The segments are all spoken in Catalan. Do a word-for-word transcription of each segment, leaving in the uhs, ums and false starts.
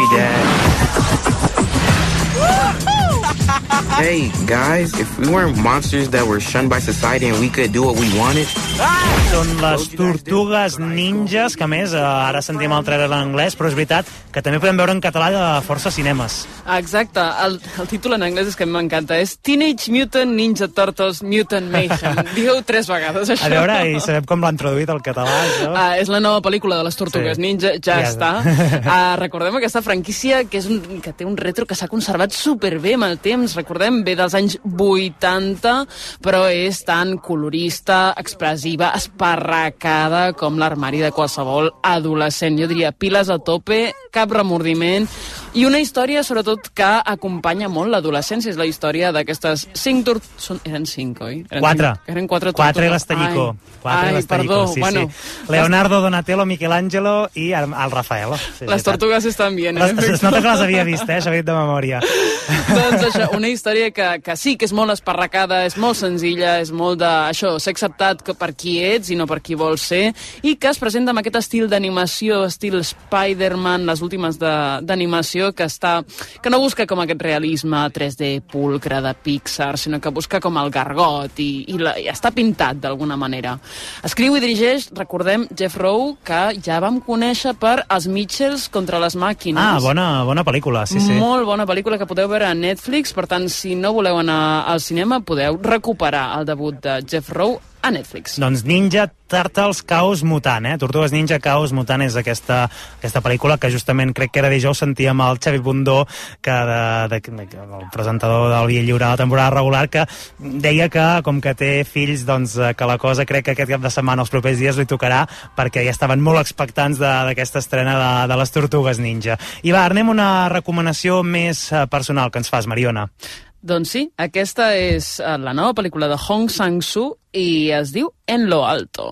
Hey, Dad. Hey, guys, if we weren't monsters that were shunned by society and we could do what we wanted... Són les Tortugues Ninjas, que a més, ara sentim el trailer en anglès, però és veritat que també podem veure en català de força cinemes. Exacte, el, el títol en anglès és que m'encanta, és Teenage Mutant Ninja Turtles Mutant Mayhem. Digueu tres vegades això. A veure, i sabem com l'han traduït al català, això. Ah, és la nova pel·lícula de les Tortugues sí. Ninja, ja, ja està. Ah, recordem aquesta franquícia que, és un, que té un retro que s'ha conservat superbé amb el temps, recordem, ve dels anys vuitanta, però és tan colorista, expressiva, esparracada com l'armari de qualsevol adolescent. Jo diria, piles a tope, cap remordiment, i una història, sobretot, que acompanya molt l'adolescència. És la història d'aquestes cinc tortugues... Eren cinc, oi? Eren quatre. Cinc. Eren quatre tortugues. Quatre i l'Estellicó. Ai, ai perdó. Sí, bueno, sí. Leonardo, Donatello, Michelangelo i el, el Rafael. Sí, les tortugues estan bien. Eh? Les, es nota que les havia vist, eh? Això ho he dit de memòria. Doncs això, una història que, que sí que és molt esparracada, és molt senzilla, és molt de, això, ser acceptat per qui ets i no per qui vols ser, i que es presenta amb aquest estil d'animació, estil Spider-Man, les últimes d'animació, que està que no busca com aquest realisme tres D pulcre de Pixar, sinó que busca com el gargot i, i, la, i està pintat d'alguna manera. Escriu i dirigeix, recordem, Jeff Rowe, que ja vam conèixer per Els Mitchells contra les màquines. Ah, bona, bona pel·lícula, sí, sí. Molt bona pel·lícula que podeu veure a Netflix, per tant, si no voleu anar al cinema, podeu recuperar el debut de Jeff Rowe a Netflix. Doncs Ninja Turtles Caos Mutant, eh? Tortugues Ninja Caos Mutant és aquesta, aquesta pel·lícula que justament crec que era dijous sentíem el Xavi Bundó, que de, de, de, el presentador del Via Lliure de la temporada regular, que deia que, com que té fills, doncs que la cosa crec que aquest cap de setmana, els propers dies, li tocarà, perquè ja estaven molt expectants d'aquesta estrena de, de les Tortugues Ninja. I va, anem una recomanació més personal que ens fas, Mariona. Doncs sí, aquesta és la nova pel·lícula de Hong Sang-soo i es diu En lo alto.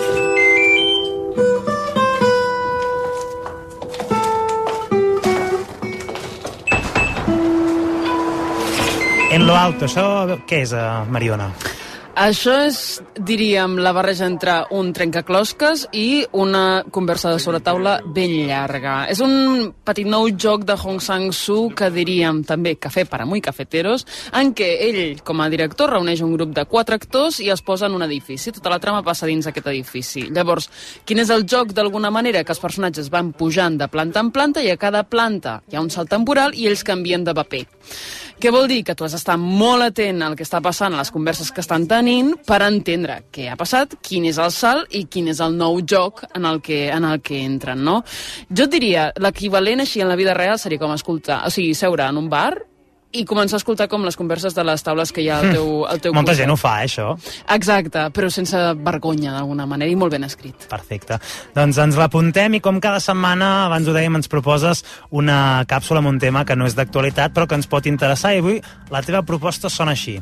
En lo alto, això què és, Mariona? Això és, diríem, la barreja entre un trencaclosques i una conversa de sobretaula ben llarga. És un petit nou joc de Hong Sang-soo que diríem també cafè para muy cafeteros, en què ell, com a director, reuneix un grup de quatre actors i es posa en un edifici. Tota la trama passa dins aquest edifici. Llavors, quin és el joc, d'alguna manera? Que els personatges van pujant de planta en planta i a cada planta hi ha un salt temporal i ells canvien de paper. Què vol dir? Que tu has d'estar molt atent al que està passant a les converses que estan tenint per entendre què ha passat, quin és el salt i quin és el nou joc en el que, en el que entren, no? Jo et diria, l'equivalent així en la vida real seria com escoltar, o sigui, seure en un bar i començar a escoltar com les converses de les taules que hi ha al teu, al teu Molta costat. gent ho fa, eh, això. Exacte, però sense vergonya d'alguna manera i molt ben escrit. Perfecte. Doncs ens l'apuntem i com cada setmana, abans ho dèiem, ens proposes una càpsula amb un tema que no és d'actualitat però que ens pot interessar i avui la teva proposta sona així.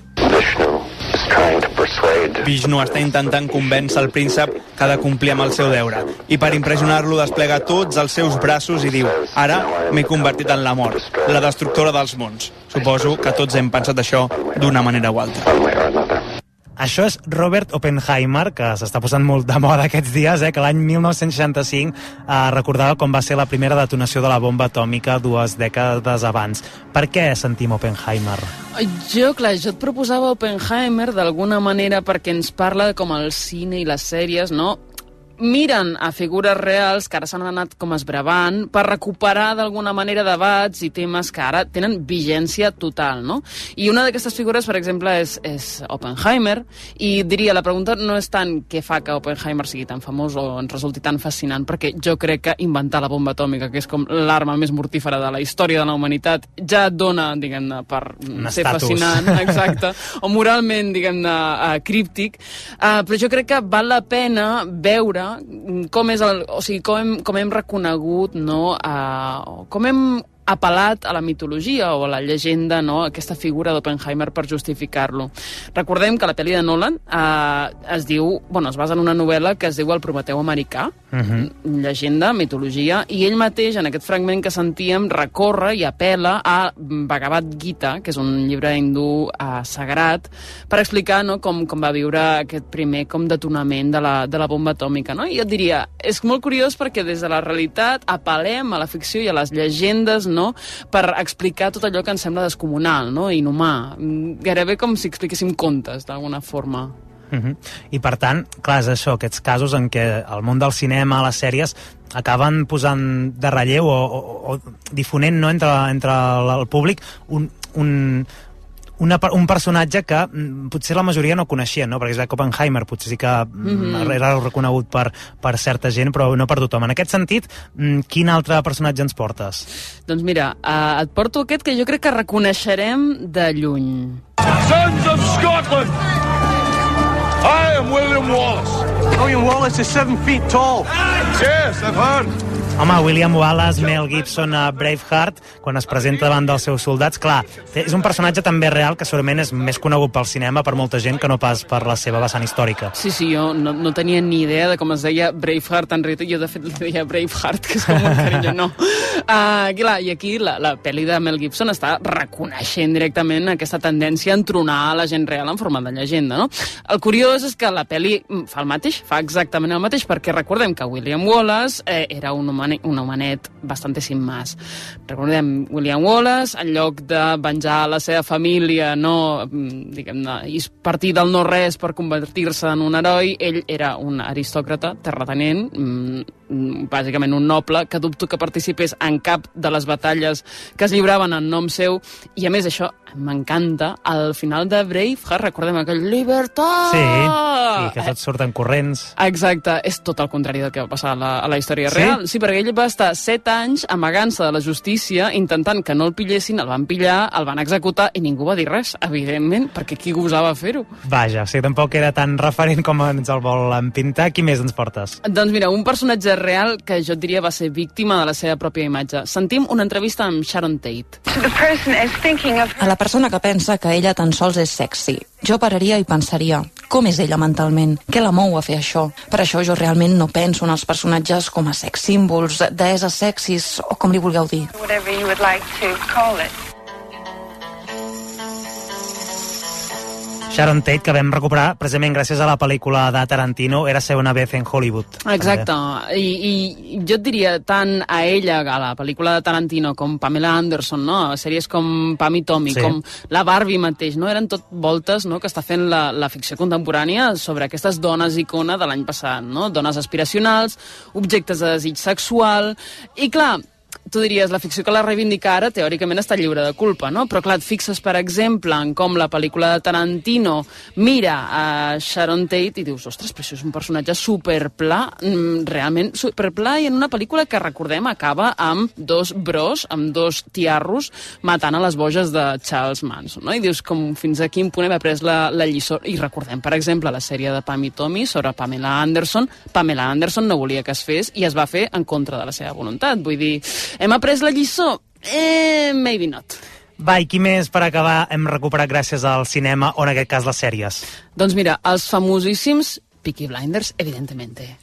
Vishnu està intentant convèncer el príncep que ha de complir amb el seu deure i per impressionar-lo desplega tots els seus braços i diu: ara m'he convertit en la mort, la destructora dels mons. Suposo que tots hem pensat això d'una manera o altra. Això és Robert Oppenheimer, que s'està posant molt de moda aquests dies, eh, que l'any mil nou-cents seixanta-cinc eh, recordava com va ser la primera detonació de la bomba atòmica dues dècades abans. Per què sentim Oppenheimer? Jo, clar, jo et proposava Oppenheimer d'alguna manera perquè ens parla de com el cine i les sèries, no?, miren a figures reals que ara s'han anat com esbravant per recuperar d'alguna manera debats i temes que ara tenen vigència total, no? I una d'aquestes figures, per exemple, és, és Oppenheimer, i diria, la pregunta no és tant què fa que Oppenheimer sigui tan famós o ens resulti tan fascinant, perquè jo crec que inventar la bomba atòmica, que és com l'arma més mortífera de la història de la humanitat, ja et dona, diguem-ne, per un ser estatus fascinant, exacte, o moralment, diguem-ne, uh, críptic, uh, però jo crec que val la pena veure com és el, o sigui, com hem, com hem reconegut, no, uh, com hem apel·lat a la mitologia o a la llegenda, no? Aquesta figura d'Oppenheimer per justificar-lo. Recordem que la pel·li de Nolan eh, es diu, bueno, es basa en una novel·la que es diu El Prometeu americà, uh-huh. llegenda, mitologia, i ell mateix, en aquest fragment que sentíem, recorre i apel·la a Bhagavad Gita, que és un llibre hindú eh, sagrat, per explicar, no, com, com va viure aquest primer com detonament de la, de la bomba atòmica. No? I jo et diria, és molt curiós perquè des de la realitat apel·lem a la ficció i a les llegendes, no? Per explicar tot allò que ens sembla descomunal, no? Inhumà. Gairebé com si expliquéssim contes, d'alguna forma. Uh-huh. I per tant, clar, és això, aquests casos en què el món del cinema, les sèries, acaben posant de relleu o, o, o difonent, no, entre, entre el públic un... un Una, un personatge que mm, potser la majoria no coneixia, no? Perquè és que Oppenheimer potser sí que mm-hmm. era reconegut per, per certa gent, però no per tothom. En aquest sentit, mm, quin altre personatge ens portes? Doncs mira, uh, et porto aquest que jo crec que reconeixerem de lluny. Sons of Scotland! I am William Wallace. William Wallace is seven feet tall. Yes, I've heard. Home, William Wallace, Mel Gibson a Braveheart, quan es presenta davant dels seus soldats, clar, és un personatge també real que segurament és més conegut pel cinema per molta gent que no pas per la seva vessant històrica. Sí, sí, jo no, no tenia ni idea de com es deia Braveheart en realitat, jo de fet li deia Braveheart, que és com un carinyo, no. Uh, clar, I aquí la, la pel·li de Mel Gibson està reconeixent directament aquesta tendència a entronar a la gent real en forma de llegenda, no? El curiós és que la pel·li fa el mateix, fa exactament el mateix, perquè recordem que William Wallace eh, era un humà un homenet bastante sin más. Recordem, William Wallace, en lloc de venjar la seva família, no, diguem-ne, i partir del no-res per convertir-se en un heroi, ell era un aristòcrata, terratenent, bàsicament un noble, que dubto que participés en cap de les batalles que es lliuraven en nom seu, i a més això m'encanta, al final de Braveheart, recordem aquell Libertad! Sí, i que tots surten corrents. Exacte, és tot el contrari del que va passar a la, a la història sí? real. Sí, perquè ell va estar set anys amagant-se de la justícia, intentant que no el pillessin, el van pillar, el van executar i ningú va dir res, evidentment, perquè qui gosava fer-ho? Vaja, o sigui, tampoc era tan referent com ens el volen pintar. Qui més ens portes? Doncs mira, un personatge real que jo diria va ser víctima de la seva pròpia imatge. Sentim una entrevista amb Sharon Tate. A la persona que pensa que ella tan sols és sexy, jo pararia i pensaria, com és ella mentalment? Què la mou a fer això? Per això jo realment no penso en els personatges com a sex símbols, deeses sexis, o com li vulgueu dir. Whatever you would like to call it. Sharon Tate, que vam recuperar precisament gràcies a la pel·lícula de Tarantino, Érase una vez en Hollywood. Exacte, I, i jo et diria tant a ella, a la pel·lícula de Tarantino, com Pamela Anderson, no? A sèries com Pam i Tommy, sí. Com la Barbie mateix, no? Eren tot voltes, no?, que està fent la, la ficció contemporània sobre aquestes dones icona de l'any passat, no? Dones aspiracionals, objectes de desig sexual, i clar, tu diries, la ficció que la reivindica ara teòricament està lliure de culpa, no? Però clar, et fixes, per exemple, en com la pel·lícula de Tarantino mira a Sharon Tate i dius, ostres, però això és un personatge superpla, realment superpla, i en una pel·lícula que, recordem, acaba amb dos bros, amb dos tiarros, matant a les boges de Charles Manson, no? I dius, com fins a quin punt hem après la, la lliçó. I recordem, per exemple, la sèrie de Pam i Tommy sobre Pamela Anderson. Pamela Anderson no volia que es fes i es va fer en contra de la seva voluntat. Vull dir, hem après la lliçó? Eh, maybe not. Va, i qui més, per acabar, hem recuperat gràcies al cinema, o en aquest cas les sèries? Doncs mira, els famosíssims Peaky Blinders, evidentemente.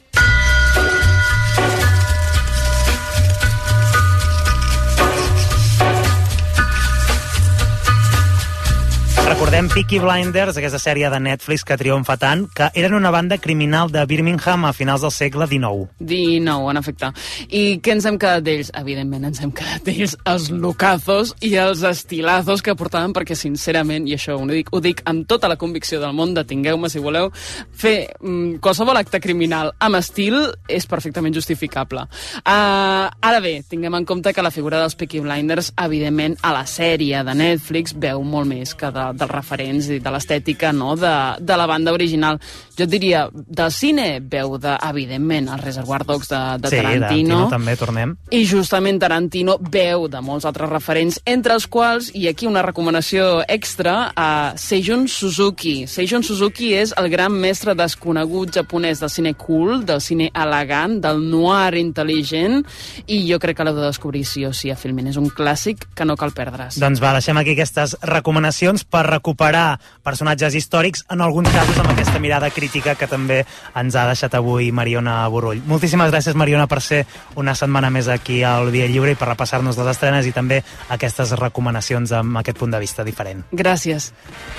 Recordem Peaky Blinders, aquesta sèrie de Netflix que triomfa tant, que eren una banda criminal de Birmingham a finals del segle dinou. dinou, en efecte. I què ens hem quedat d'ells? Evidentment ens hem quedat d'ells els locazos i els estilazos que portaven, perquè sincerament, i això ho dic, ho dic amb tota la convicció del món, detingueu-me si voleu, fer mm, qualsevol acte criminal amb estil és perfectament justificable. Uh, ara bé, tinguem en compte que la figura dels Peaky Blinders, evidentment, a la sèrie de Netflix veu molt més que de, del referents i de l'estètica, no?, de, de la banda original. Jo et diria, del cine veu de, evidentment, el Reservoir Dogs de, de sí, Tarantino. Tarantino també, tornem. I justament Tarantino veu de molts altres referents, entre els quals, i aquí una recomanació extra, a Seijun Suzuki. Seijun Suzuki és el gran mestre desconegut japonès del cine cool, del cine elegant, del noir intel·ligent, i jo crec que l'heu de descobrir sí o sí a Filmin. És un clàssic que no cal perdre's. Doncs va, deixem aquí aquestes recomanacions per recuperar personatges històrics, en alguns casos amb aquesta mirada crítica que també ens ha deixat avui Mariona Borull. Moltíssimes gràcies, Mariona, per ser una setmana més aquí al Via Lliure i per repassar-nos les estrenes i també aquestes recomanacions amb aquest punt de vista diferent. Gràcies.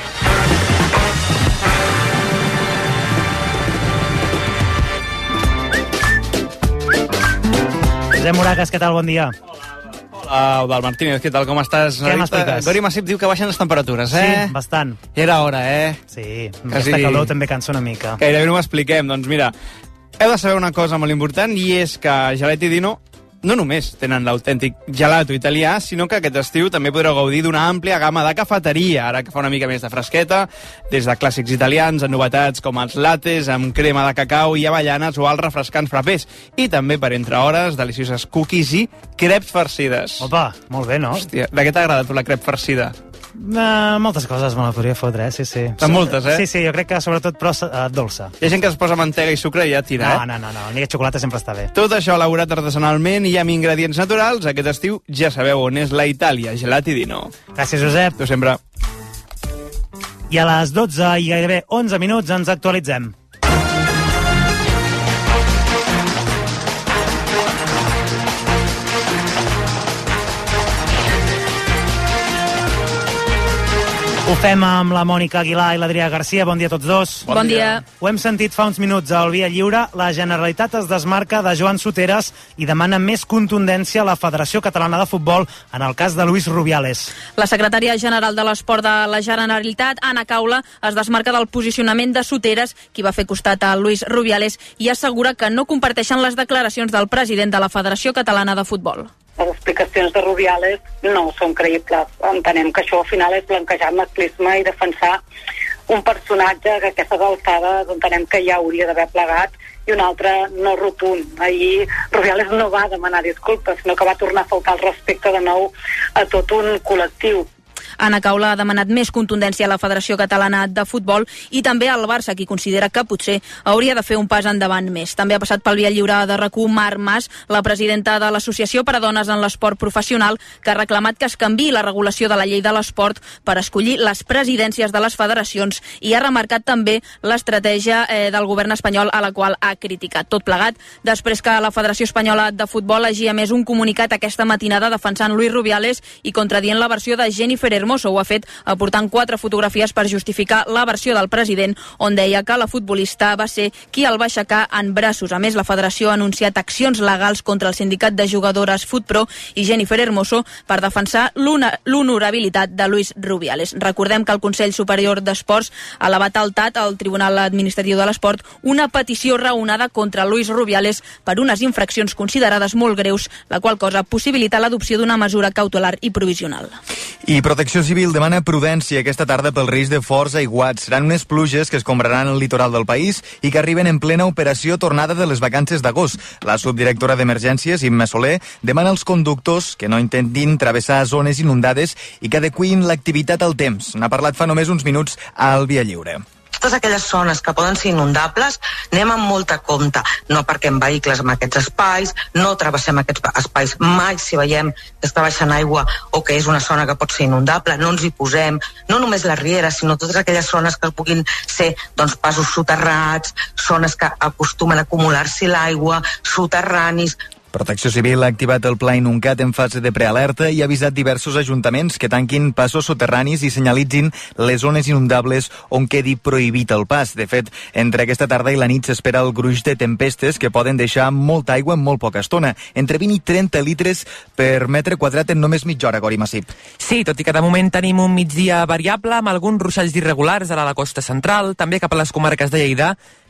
Josep Moragas, què tal? Bon dia. Hola, Eudald Martínez, què tal, com estàs? Què m'expliques? Gori Massip diu que baixen les temperatures, eh? Sí, bastant. Era hora, eh? Sí, aquesta calor també cansa una mica. Gairebé no ho expliquem, doncs mira, heu de saber una cosa molt important, i és que Gelet i Dino no només tenen l'autèntic gelato italià, sinó que aquest estiu també podreu gaudir d'una àmplia gamma de cafeteria, ara que fa una mica més de fresqueta, des de clàssics italians a novetats com els lattes amb crema de cacau i avellanes o els refrescants frappés. I també, per entre hores, delicioses cookies i creps farcides. Opa, molt bé, no? Hòstia, de què t'agrada tu la crep farcida? Uh, moltes coses me la podria fotre, eh? Sí, sí. Són moltes, eh? Sí, sí, jo crec que sobretot però uh, dolça. Hi ha gent que es posa mantega i sucre i ja tira, no, eh? No, no, no, ni que xocolata sempre està bé. Tot això elaborat artesanalment i amb ingredients naturals, aquest estiu ja sabeu on és la Itàlia, Gelat i Dino. Gràcies, Josep. Tu sempre. I a les dotze i gairebé onze minuts ens actualitzem. Ho fem amb la Mònica Aguilar i l'Adrià Garcia. Bon dia a tots dos. Bon, bon dia. Ho hem sentit fa uns minuts al Via Lliure. La Generalitat es desmarca de Joan Soteras i demana més contundència a la Federació Catalana de Futbol en el cas de Luis Rubiales. La secretària general de l'Esport de la Generalitat, Anna Caula, es desmarca del posicionament de Soteras, qui va fer costat a Luis Rubiales, i assegura que no comparteixen les declaracions del president de la Federació Catalana de Futbol. Les explicacions de Rubiales no són creïbles. Entenem que això al final és blanquejar masclisme i defensar un personatge que a aquestes alçades entenem que ja hauria d'haver plegat, i un altre no rotund. Ahir Rubiales no va demanar disculpes, sinó que va tornar a faltar el respecte de nou a tot un col·lectiu. Anna Caula ha demanat més contundència a la Federació Catalana de Futbol i també al Barça, qui considera que potser hauria de fer un pas endavant més. També ha passat pel Via Lliure de RAC u Mar Mas, la presidenta de l'Associació per a Dones en l'Esport Professional, que ha reclamat que es canviï la regulació de la llei de l'esport per escollir les presidències de les federacions, i ha remarcat també l'estratègia eh, del govern espanyol, a la qual ha criticat. Tot plegat després que la Federació Espanyola de Futbol hagi emès un comunicat aquesta matinada defensant Luis Rubiales i contradient la versió de Jennifer Hermoso. Ho ha fet aportant quatre fotografies per justificar la versió del president, on deia que la futbolista va ser qui el va aixecar en braços. A més, la federació ha anunciat accions legals contra el sindicat de jugadores FutPro i Jennifer Hermoso per defensar l'honorabilitat de Luis Rubiales. Recordem que el Consell Superior d'Esports ha elevat al T A T, al Tribunal Administratiu de l'Esport, una petició raonada contra Luis Rubiales per unes infraccions considerades molt greus, la qual cosa possibilita l'adopció d'una mesura cautelar i provisional. I Protecció Civil demana prudència aquesta tarda pel risc de forts aiguats. Seran unes pluges que escombraran el litoral del país i que arriben en plena operació tornada de les vacances d'agost. La subdirectora d'Emergències, Imma Soler, demana als conductors que no intentin travessar zones inundades i que adequin l'activitat al temps. N'ha parlat fa només uns minuts al Via Lliure. Totes aquelles zones que poden ser inundables, anem amb molta compte. No aparquem vehicles en aquests espais, no travessem aquests espais mai si veiem que està baixant aigua o que és una zona que pot ser inundable, no ens hi posem, no només les rieres, sinó totes aquelles zones que puguin ser doncs, passos soterrats, zones que acostumen a acumular-s'hi l'aigua, soterranis. Protecció Civil ha activat el Pla Inuncat en fase de prealerta i ha avisat diversos ajuntaments que tanquin passos soterranis i senyalitzin les zones inundables on quedi prohibit el pas. De fet, entre aquesta tarda i la nit s'espera el gruix de tempestes que poden deixar molta aigua en molt poca estona, entre vint i trenta litres per metre quadrat en només mitja hora, Gori Massip. Sí, tot i que de moment tenim un migdia variable amb alguns ruixats irregulars ara a la costa central, també cap a les comarques de Lleida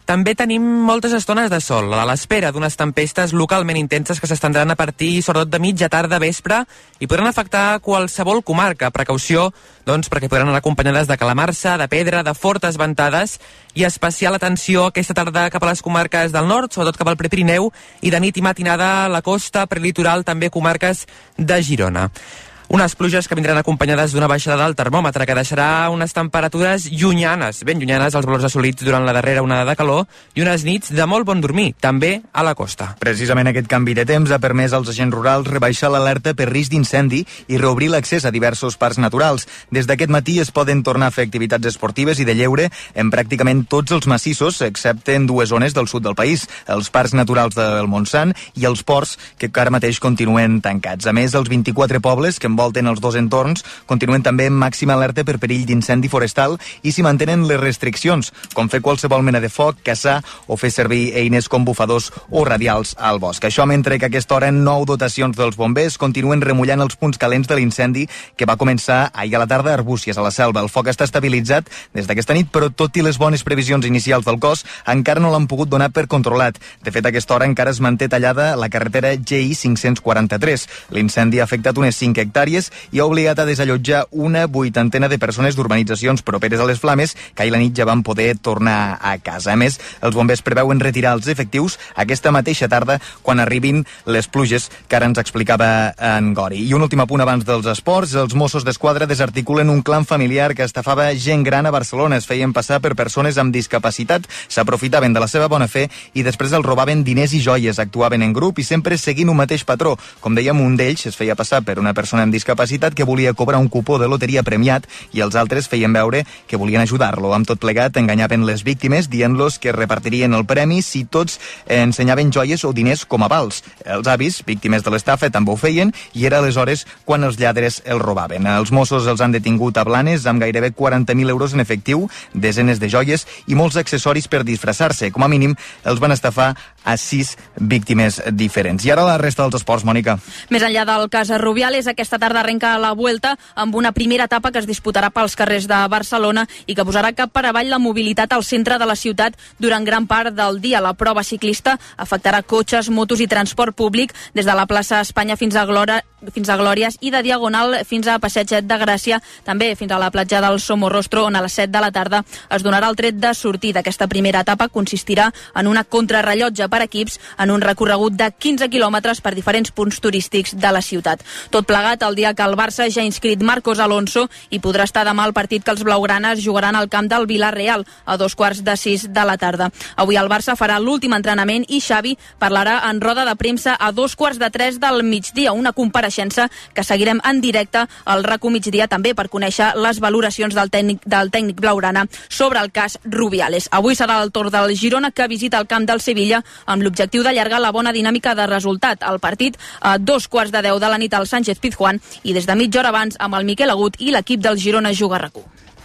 També tenim moltes estones de sol, a l'espera d'unes tempestes localment intenses que s'estendran a partir, sobretot, de mitja tarda, vespre, i podran afectar qualsevol comarca. Precaució, doncs, perquè podran anar acompanyades de calamarsa, de pedra, de fortes ventades, i especial atenció aquesta tarda cap a les comarques del nord, sobretot cap al Prepirineu, i de nit i matinada a la costa, prelitoral, també comarques de Girona. Unes pluges que vindran acompanyades d'una baixada del termòmetre que deixarà unes temperatures llunyanes, ben llunyanes als valors assolits durant la darrera onada de calor, i unes nits de molt bon dormir, també a la costa. Precisament aquest canvi de temps ha permès als agents rurals rebaixar l'alerta per risc d'incendi i reobrir l'accés a diversos parcs naturals. Des d'aquest matí es poden tornar a fer activitats esportives i de lleure en pràcticament tots els massissos, excepte en dues zones del sud del país, els parcs naturals del Montsant i els ports, que ara mateix continuen tancats. A més, els vint-i-quatre pobles que envolten els dos entorns continuen també en màxima alerta per perill d'incendi forestal i s'hi mantenen les restriccions, com fer qualsevol mena de foc, caçar o fer servir eines com bufadors o radials al bosc. Això mentre que a aquesta hora nou dotacions dels bombers continuen remullant els punts calents de l'incendi que va començar ahir a la tarda a Arbúcies, a la Selva. El foc està estabilitzat des d'aquesta nit, però tot i les bones previsions inicials del cos, encara no l'han pogut donar per controlat. De fet, a aquesta hora encara es manté tallada la carretera G I cinc-cents quaranta-tres. L'incendi ha afectat unes cinc hectàrees i ha obligat a desallotjar una vuitantena de persones d'urbanitzacions properes a les flames que ahir la nit ja van poder tornar a casa. A més, els bombers preveuen retirar els efectius aquesta mateixa tarda quan arribin les pluges que ara ens explicava en Gori. I un últim apunt abans dels esports, els Mossos d'Esquadra desarticulen un clan familiar que estafava gent gran a Barcelona. Es feien passar per persones amb discapacitat, s'aprofitaven de la seva bona fe i després els robaven diners i joies. Actuaven en grup i sempre seguint un mateix patró. Com dèiem, un d'ells es feia passar per una persona amb discapacitat que volia cobrar un cupó de loteria premiat i els altres feien veure que volien ajudar-lo. Amb tot plegat enganyaven les víctimes dient-los que repartirien el premi si tots ensenyaven joies o diners com a vals. Els avis, víctimes de l'estafa, també ho feien i era aleshores quan els lladres els robaven. Els Mossos els han detingut a Blanes amb gairebé quaranta mil euros en efectiu, desenes de joies i molts accessoris per disfressar-se. Com a mínim, els van estafar a sis víctimes diferents. I ara la resta dels esports, Mònica. Més enllà del cas Rubiales, aquesta tarda arrenca la Vuelta amb una primera etapa que es disputarà pels carrers de Barcelona i que posarà cap per avall la mobilitat al centre de la ciutat durant gran part del dia. La prova ciclista afectarà cotxes, motos i transport públic des de la plaça Espanya fins a, Glòria, fins a Glòries i de Diagonal fins a Passeig de Gràcia, també fins a la platja del Somorrostro, on a les set de la tarda es donarà el tret de sortida. Aquesta primera etapa consistirà en una contrarrellotge per equips en un recorregut de quinze quilòmetres per diferents punts turístics de la ciutat. Tot plegat el dia que el Barça ja ha inscrit Marcos Alonso i podrà estar demà al partit que els blaugranes jugaran al camp del Villarreal a dos quarts de sis de la tarda. Avui el Barça farà l'últim entrenament i Xavi parlarà en roda de premsa a dos quarts de tres del migdia, una compareixença que seguirem en directe al RACU Migdia també per conèixer les valoracions del tècnic, del tècnic blaugrana sobre el cas Rubiales. Avui serà el torn del Girona que visita el camp del Sevilla amb l'objectiu d'allargar la bona dinàmica de resultat. El partit a dos quarts de deu de la nit al Sánchez Pizjuán i des de mitja hora abans amb el Miquel Agut i l'equip del Girona Juga RACU.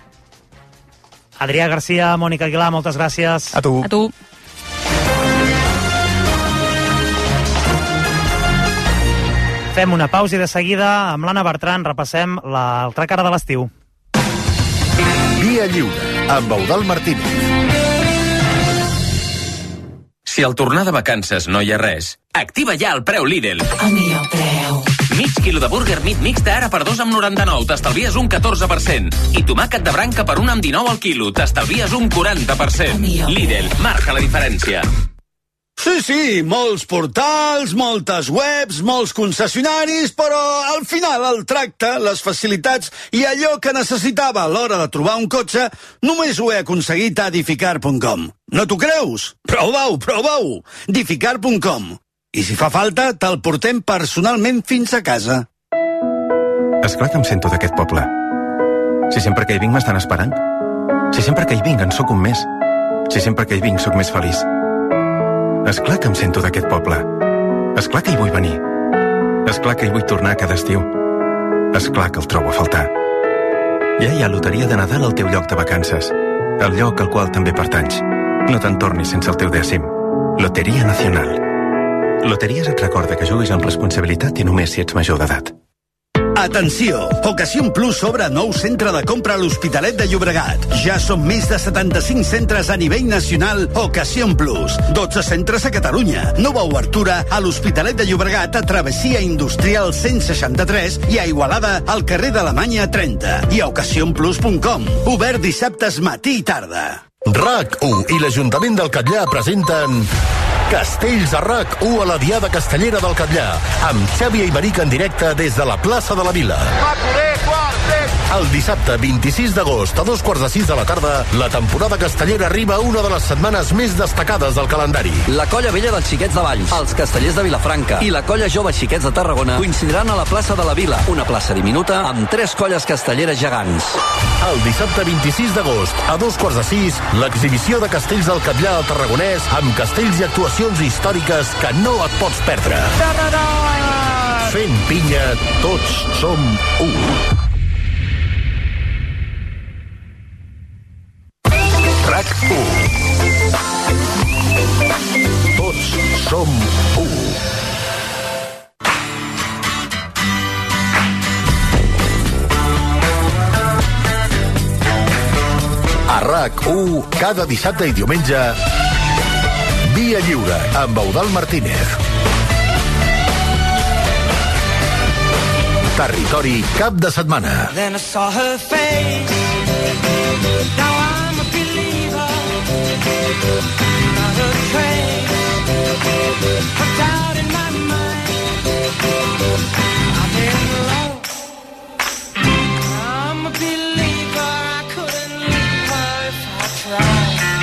Adrià Garcia, Mònica Aguilar, moltes gràcies. A tu. A tu. Fem una pausa i de seguida amb l'Anna Bertran repassem l'altra cara de l'estiu. Via Lliure, amb Eudald Martínez. Si al tornar de vacances no hi ha res, activa ja el preu Lidl. El millor preu. Mig quilo de burger meat mixta ara per dos amb noranta-nou, t'estalvies un catorze per cent. I tomàquet de branca per un amb dinou al quilo, t'estalvies un quaranta per cent. Lidl, marca la diferència. Sí, sí, molts portals, moltes webs, molts concessionaris, però al final el tracte, les facilitats i allò que necessitava a l'hora de trobar un cotxe només ho he aconseguit a Dificar punt com. No t'ho creus? Prova-ho, prova-ho! Dificar punt com. I si fa falta, te'l portem personalment fins a casa. Esclar que em sento d'aquest poble. Si sempre que hi vinc m'estan esperant. Si sempre que hi vinc en sóc un més. Si sempre que hi vinc sóc més feliç. Esclar que em sento d'aquest poble. Esclar que hi vull venir. Esclar que hi vull tornar cada estiu. Esclar que el trobo a faltar. Ja hi ha loteria de Nadal al teu lloc de vacances. El lloc al qual també pertanys. No te'n tornis sense el teu dècim. Loteria Nacional. Loteries et recorda que juguis amb responsabilitat i només si ets major d'edat. Atenció! Ocasión Plus obre nou centre de compra a l'Hospitalet de Llobregat. Ja són més de setanta-cinc centres a nivell nacional Ocasión Plus. dotze centres a Catalunya. Nova obertura a l'Hospitalet de Llobregat a Travessia Industrial cent seixanta-tres i a Igualada al carrer d'Alemanya trenta. I a ocasion plus punt com. Obert dissabtes matí i tarda. RAC u i l'Ajuntament del Catllar presenten Castells a RAC u a la Diada Castellera del Catllar, amb Xavi Aymeric en directe des de la plaça de la Vila. El dissabte vint-i-sis d'agost a dos quarts de sis de la tarda, la temporada castellera arriba a una de les setmanes més destacades del calendari. La Colla Vella dels Xiquets de Valls, els Castellers de Vilafranca i la Colla Jove Xiquets de Tarragona coincidiran a la plaça de la Vila, una plaça diminuta amb tres colles castelleres gegants. El dissabte vint-i-sis d'agost a dos quarts de sis, l'exhibició de castells del Catllar al Tarragonès amb castells i actuacions històriques que no et pots perdre. Fent pinya, tots som u. RAC u. Tots som u. A RAC u, cada dissabte i diumenge, Via Lliure, amb Eudald Martínez. Territori cap de setmana. Then I saw her face. Now I'm a believer. Not a trace. A doubt in my mind. I'm in love. I'm a believer. I couldn't leave her if I tried.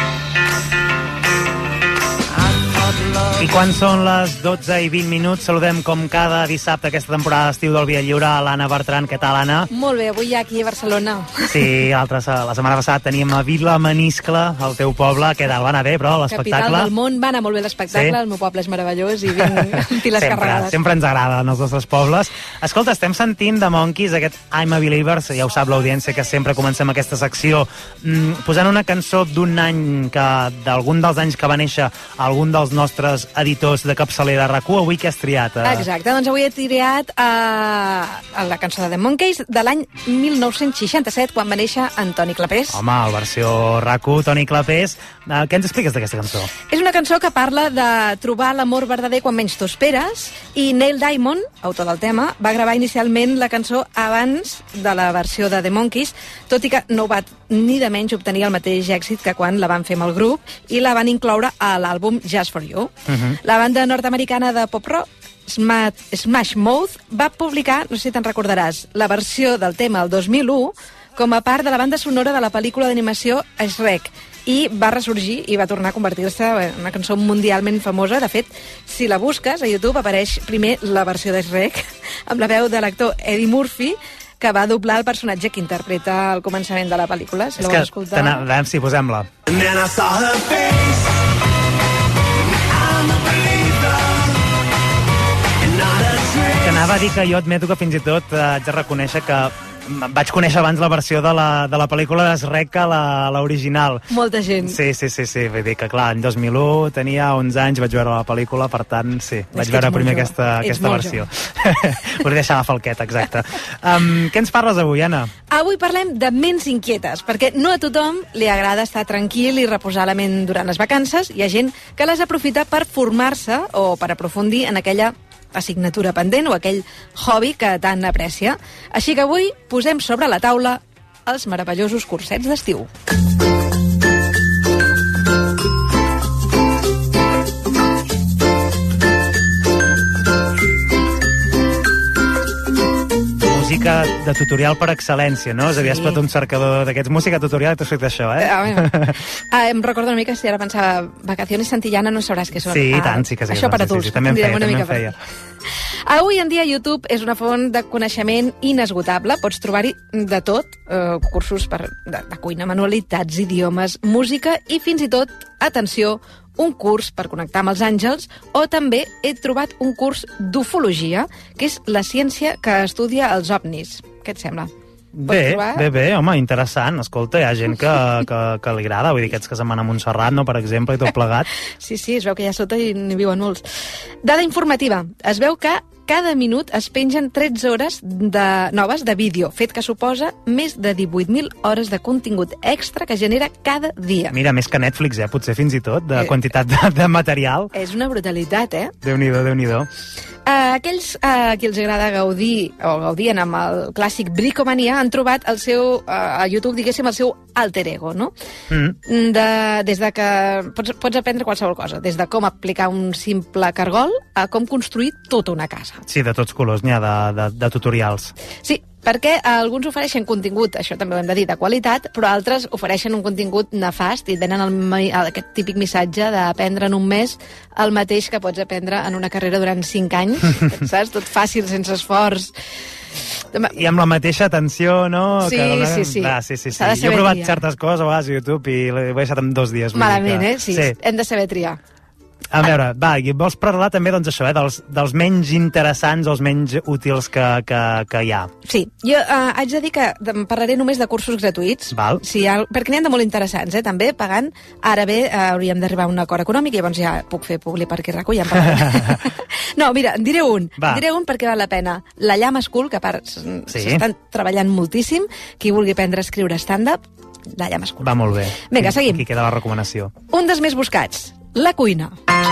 I quan són les dotze i vint minuts, saludem com cada dissabte aquesta temporada d'estiu del Via Lliure a l'Anna Bertran. Què tal, Anna? Molt bé, avui aquí a Barcelona. Sí, l'altra, la setmana passada teníem a Vilamaniscle, el teu poble. Què tal? Va anar bé, però, l'espectacle? Capital del món, va anar molt bé l'espectacle, sí? El meu poble és meravellós i vinc amb piles sempre, carregades. Sempre ens agraden els nostres pobles. Escolta, estem sentint de Monkeys aquest I'm a Believer, ja ho sap l'audiència que sempre comencem aquesta secció mm, posant una cançó d'un any que d'algun dels anys que va néixer algun dels nostres editors de capçalera RAC u. Avui què has triat? Eh? Exacte, doncs avui he triat uh, la cançó de The Monkeys de l'any mil nou-cents seixanta-set, quan va néixer Antoni Clapés. Home, la versió RAC u, Toni Clapés. Uh, què ens expliques d'aquesta cançó? És una cançó que parla de trobar l'amor verdader quan menys t'ho esperes, i Neil Diamond, autor del tema, va gravar inicialment la cançó abans de la versió de The Monkeys, tot i que no va ni de menys obtenir el mateix èxit que quan la van fer amb el grup i la van incloure a l'àlbum Just for You. Uh-huh. La banda nord-americana de pop-rock Smash Mouth va publicar, no sé si te'n recordaràs, la versió del tema el dos mil u com a part de la banda sonora de la pel·lícula d'animació Shrek, i va ressorgir i va tornar a convertir-se en una cançó mundialment famosa. De fet, si la busques a YouTube apareix primer la versió de Shrek amb la veu de l'actor Eddie Murphy, que va doblar el personatge que interpreta al començament de la pel·lícula. Si és la que, vols escoltar... a veure si posem-la. Que anava a dir que jo admeto que fins i tot eh, haig de reconèixer que vaig conèixer abans la versió de la, de la pel·lícula de Shrek que l'original. Molta gent. Sí, sí, sí, sí. Vull dir que, clar, en dos mil u tenia onze anys, vaig veure la pel·lícula, per tant, sí, vaig veure primer jove. aquesta, aquesta versió. Volia deixar la falqueta, exacte. Um, què ens parles avui, Anna? Avui parlem de ments inquietes, perquè no a tothom li agrada estar tranquil i reposar la ment durant les vacances. Hi ha gent que les aprofita per formar-se o per aprofundir en aquella assignatura pendent o aquell hobby que tant aprecia. Així que avui posem sobre la taula els meravellosos cursets d'estiu. Música de tutorial per excel·lència, no? Sí. És a dir, has fet un cercador d'aquests música tutorial i t'has fet això, eh? Ah, ah, em recordo una mica, si ara pensava Vacaciones Santillana, no sabràs què són. Sí, ah, tant, sí que sí. Això per adults. Sí, sí, també em feia, també em feia. Avui en dia YouTube és una font de coneixement inesgotable. Pots trobar-hi de tot, eh, cursos per, de, de cuina, manualitats, idiomes, música i fins i tot, atenció, un curs per connectar amb els àngels, o també he trobat un curs d'ufologia, que és la ciència que estudia els ovnis. Què et sembla? Bé, bé, bé, home, interessant. Escolta, hi ha gent que, que, que li agrada, vull dir, aquests que se'n van a Montserrat, no?, per exemple, i tot plegat. Sí, sí, es veu que allà sota hi n'hi viuen molts. Dada informativa, es veu que cada minut es pengen tretze hores de, noves de vídeo, fet que suposa més de divuit mil hores de contingut extra que genera cada dia. Mira, més que Netflix, eh? Potser fins i tot, de eh, quantitat de, de material. És una brutalitat, eh? Déu-n'hi-do, Déu-n'hi-do. Uh, aquells uh, que els agrada gaudir, o gaudien amb el clàssic Bricomania, han trobat el seu, uh, a YouTube, diguéssim, el seu alter ego, no? Mm. De, des de que pots, pots aprendre qualsevol cosa, des de com aplicar un simple cargol a com construir tota una casa. Sí, de tots colors, n'hi ha de, de, de tutorials. Sí, perquè alguns ofereixen contingut, això també ho hem de dir, de qualitat, però altres ofereixen un contingut nefast i et venen el, aquest típic missatge d'aprendre en un mes el mateix que pots aprendre en una carrera durant cinc anys, saps? Tot fàcil, sense esforç. I amb la mateixa atenció, no? Sí, que, sí, sí. Ah, sí, sí, sí. Jo he provat triar. certes coses a vegades a YouTube i l'he deixat en dos dies. Malament, que... eh? Sí, sí, hem de saber triar. A veure, va, i vols parlar també, doncs, això, eh, dels, dels menys interessants o els menys útils que, que, que hi ha. Sí, jo uh, haig de dir que parlaré només de cursos gratuïts, Val. Sí, perquè n'hi ha de molt interessants, eh, també, pagant. Ara bé, uh, hauríem d'arribar a un acord econòmic i llavors ja puc fer publi perquè recull, No, mira, en diré un, en diré un perquè val la pena. La Llama School, que a part s'estan sí. treballant moltíssim, qui vulgui aprendre a escriure stand-up, la Llama School. Va molt bé. Vinga, seguim. Aquí queda la recomanació. Un dels més buscats, la cuina.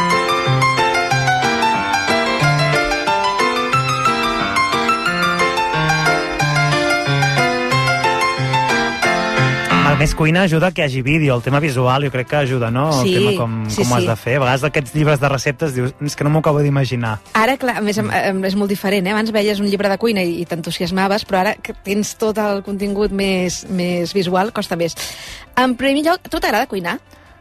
El més cuina ajuda que hi hagi vídeo, el tema visual jo crec que ajuda, no? Sí, el tema com, sí, com ho has sí. de fer. A vegades d'aquests llibres de receptes dius, és que no m'ho acabo d'imaginar. Ara, clar, a més, és molt diferent, eh? Abans veies un llibre de cuina i, i t'entusiasmaves, però ara que tens tot el contingut més, més visual, costa més. En primer lloc, tu t'agrada cuinar?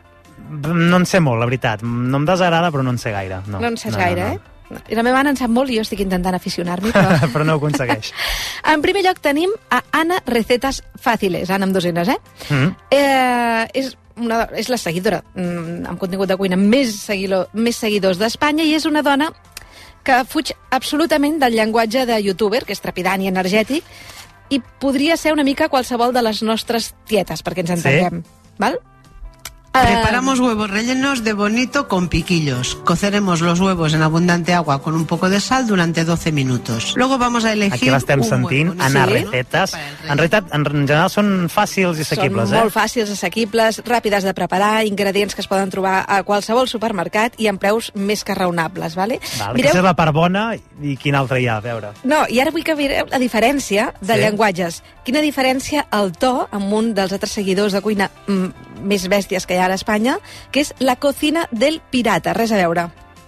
No en sé molt, la veritat. No em desagrada, però no en sé gaire. No, no en sé no, gaire, no, no. eh? I la meva Anna en sap molt i jo estic intentant aficionar-m'hi, però... però no ho aconsegueix. En primer lloc tenim a Ana Recetas Fáciles, Anna amb dos enes, eh? Mm. eh és, una, és la seguidora mm, amb contingut de cuina més, seguidor, més seguidors d'Espanya i és una dona que fuig absolutament del llenguatge de youtuber, que és trepidant i energètic, i podria ser una mica qualsevol de les nostres tietes, perquè ens entenguem. Sí. Val? Preparamos huevos rellenos de bonito con piquillos. Coceremos los huevos en abundante agua con un poco de sal durante doce minutos. Luego vamos a elegir... Aquí l'estem sentint, Ana Recetas. En realitat, en general, són fàcils i assequibles, són eh? Són molt fàcils, assequibles, ràpides de preparar, ingredients que es poden trobar a qualsevol supermercat i amb preus més que raonables, vale? Vale, Mireu... Aquesta és la part bona i quina altra hi ha, a veure. No, i ara vull que mireu la diferència de sí. llenguatges. Quina diferència el to amb un dels altres seguidors de cuina mm, més bèsties que hi ha a Espanya, que es La Cocina del Pirata. Res a veure.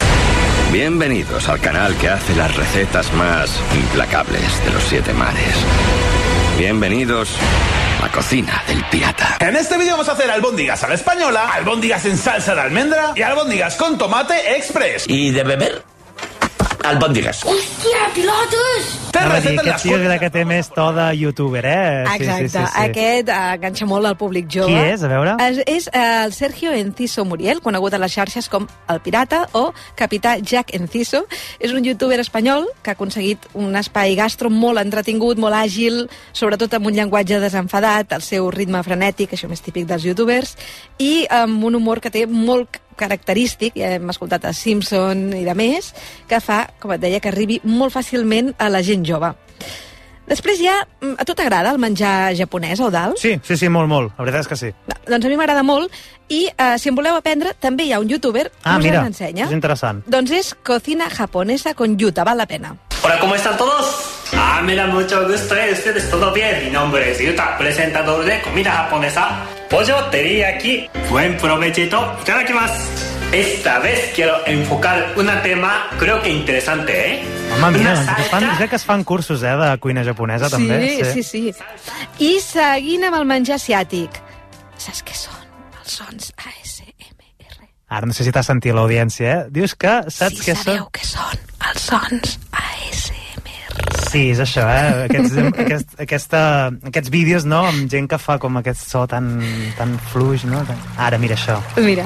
Bienvenidos al canal que hace las recetas más implacables de los siete mares. Bienvenidos a La Cocina del Pirata. En este vídeo vamos a hacer albóndigas a la española, albóndigas en salsa de almendra y albóndigas con tomate express. ¿Y de beber? Albóndigas. Hòstia, pilotos! Anava a dir, aquest tio que té més to de youtuber, eh? Exacte, sí, sí, sí, sí. Aquest enganxa molt al públic jove. Qui és, a veure? És, és el Sergio Enciso Muriel, conegut a les xarxes com El Pirata o Capità Jack Enciso. És un youtuber espanyol que ha aconseguit un espai gastro molt entretingut, molt àgil, sobretot amb un llenguatge desenfadat, el seu ritme frenètic, això més típic dels youtubers, i amb un humor que té molt característic, ja hem escoltat a Simpson i de més, que fa, com et deia, que arribi molt fàcilment a la gent jove. Després ja, a tu t'agrada el menjar japonès, Eudald? Sí, sí, sí, molt, molt. La veritat és que sí. No, doncs a mi m'agrada molt i uh, si en voleu aprendre, també hi ha un youtuber ah, que us mira, l'ensenya. És interessant. Doncs és Cocina Japonesa con Yuta, val la pena. Hola, ¿cómo están todos? Ah, me da mucho gusto, ¿eh? Ustedes todo bien. Mi nombre es Yuta, presentador de comida japonesa. Pollo teriyaki. Buen provechito. Itadakimasu. Esta vez quiero enfocar un tema, creo que interesante, ¿eh? Home, mira, que fan, crec que es fan cursos, eh, de cuina japonesa, sí, també. Sí, sí, sí. I seguint amb el menjar asiàtic, saps què són els sons A S M R? Ara no sé si t'has sentit l'audiència, eh? Dius que saps sí, què són... Sí, sabeu què són els sons A S M R. Sí, és això, eh? Aquests, aquest, aquesta, aquests vídeos, no?, amb gent que fa com aquest so tan, tan fluix, no? Ara, mira això. Mira.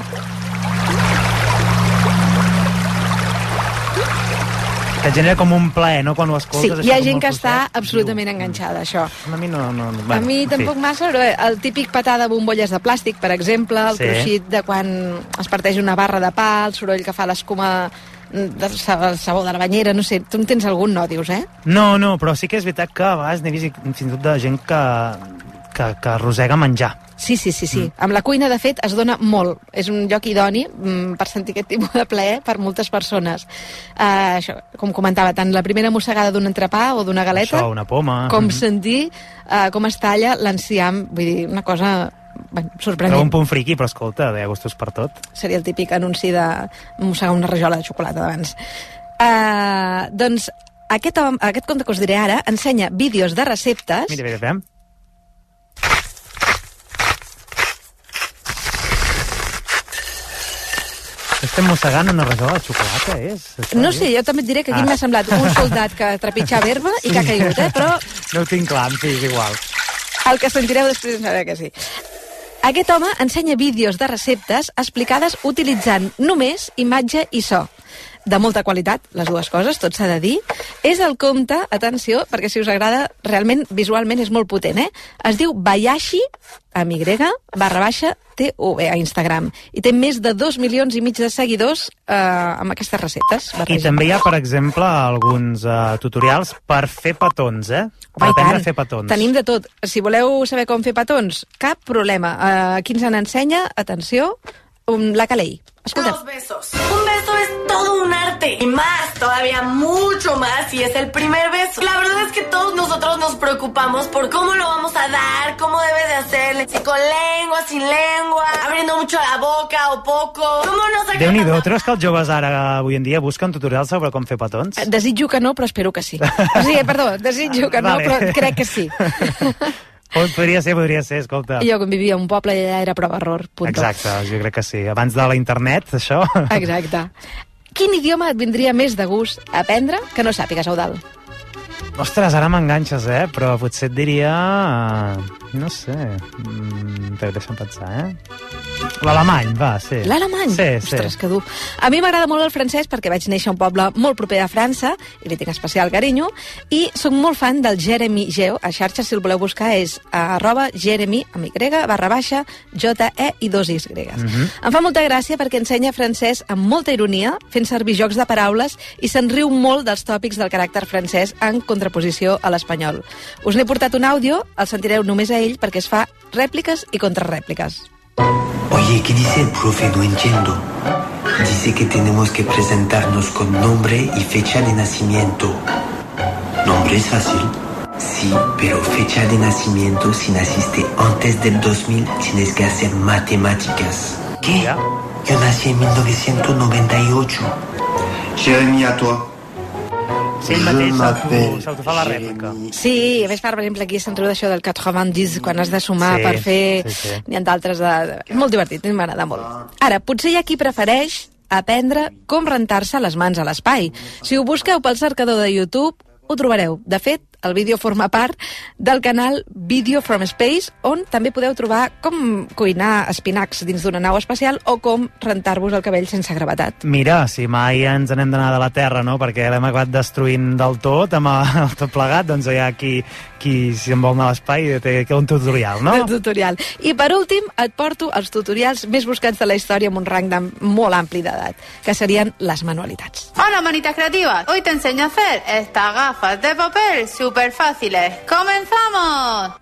Que genera com un plaer, no?, quan ho escoltes. Sí, hi ha gent que està absolutament enganxada, això. A mi no... no bueno, a mi tampoc sí. massa, però el típic petar de bombolles de plàstic, per exemple, el sí. cruixit de quan es parteix una barra de pa, el soroll que fa l'escuma del sabó de la banyera, no sé, tu en tens algun, no, dius, eh? No, no, però sí que és veritat que a vegades n'he vist fins i tot de gent que, que, que arrossega menjar. Sí, sí, sí, sí. Mm. Amb la cuina, de fet, es dona molt. És un lloc idoni mm, per sentir aquest tipus de plaer per moltes persones. Uh, això, com comentava, tant la primera mossegada d'un entrepà o d'una galeta, això, una poma. com Mm-hmm. sentir uh, com es talla l'enciam, vull dir, una cosa bueno, sorprenent. Però un punt friqui, però escolta, hi ha gustos per tot. Seria el típic anunci de mossegar una rajola de xocolata d'abans. Uh, doncs aquest, aquest conte que us diré ara ensenya vídeos de receptes. Mira, mira, fem. Estem mossegant una rajola de xocolata, és? No sé, jo també et diré que aquí ah. m'ha semblat un soldat que trepitjava herba i que ha caigut, eh? Però no ho tinc clar, en fi, és igual. El que sentireu després sabrà que sí. Aquest home ensenya vídeos de receptes explicades utilitzant només imatge i so. De molta qualitat, les dues coses, tot s'ha de dir. És el conte, atenció, perquè si us agrada, realment, visualment és molt potent, eh? Es diu Bayashi, amb Y, barra baixa, T U V a Instagram. I té més de dos milions i mig de seguidors eh, amb aquestes receptes. I també hi ha, per exemple, alguns eh, tutorials per fer petons, eh? Per Vai, aprendre tant. a fer petons. Tenim de tot. Si voleu saber com fer petons, cap problema. Uh, qui ens n'ensenya? Atenció, um, la Calei. Escolta. Los besos. Un beso es todo un arte. Y más, todavía mucho más, si es el primer beso. La verdad es que todos nosotros nos preocupamos por cómo lo vamos a dar, cómo debe de hacerle, si con lengua, sin lengua, abriendo mucho la boca o poco. ¿Cómo no sacar... Déu-n'hi-do, treus que els joves ara, avui en dia, busquen tutorials sobre com fer petons? Desitjo que no, però espero que sí. O sigui, perdó, desitjo que no, Vale. però crec que sí. Podria ser, podria ser, escolta. Jo quan vivia a un poble i allà era prova-error, punto. Exacte, jo crec que sí. Abans de la internet, això... Exacte. Quin idioma et vindria més de gust aprendre que no sàpigues, Eudald? Ostres, ara m'enganxes, eh? Però potser et diria... No sé... Mm, però deixa'm pensar, eh? L'alemany, va, sí. L'alemany? Sí, sí. Ostres, que dur. A mi m'agrada molt el francès perquè vaig néixer a un poble molt proper a França i li tinc especial carinyo, i soc molt fan del Jeremy Geo. A xarxes, si el voleu buscar, és arroba Jeremy, amb Y, barra baixa, J, E i dos Is gregues. Mhm. Em fa molta gràcia perquè ensenya francès amb molta ironia, fent servir jocs de paraules, i se'n riu molt dels tòpics del caràcter francès en contraposició a l'espanyol. Us n'he portat un àudio, el sentireu només a ell perquè es fa rèpliques i contrarrèpliques. Oye, ¿qué dice el profe? No entiendo. Dice que tenemos que presentarnos con nombre y fecha de nacimiento. ¿Nombre es fácil? Sí, pero fecha de nacimiento, si naciste antes del dos mil, tienes que hacer matemáticas. ¿Qué? Yo nací en mil novecientos noventa y ocho. Jeremy, a toi. Sí, ell mateix s'auto- s'autofa la rèplica. Sí, a més, per exemple, aquí se'n riu d'això del quatre-vingt-dix, quan has de sumar Sí, per fer... sí, sí. N'hi ha d'altres de... És molt divertit, a mi m'agrada molt. Ara, potser hi ha qui prefereix aprendre com rentar-se les mans a l'espai. Si ho busqueu pel cercador de YouTube, ho trobareu. De fet, el vídeo forma part del canal Video from Space, on també podeu trobar com cuinar espinacs dins d'una nau espacial o com rentar-vos el cabell sense gravetat. Mira, si mai ens n'hem d'anar de la Terra, no?, perquè l'hem acabat destruint del tot, amb el tot plegat, doncs hi ha qui, qui si en vol anar a l'espai, té un tutorial, no? El tutorial. I per últim, et porto els tutorials més buscats de la història amb un rang de molt ampli d'edat, que serien les manualitats. Hola, manitas creativas. Hoy te enseño a hacer estas gafas de papel súper fáciles. ¡Comenzamos!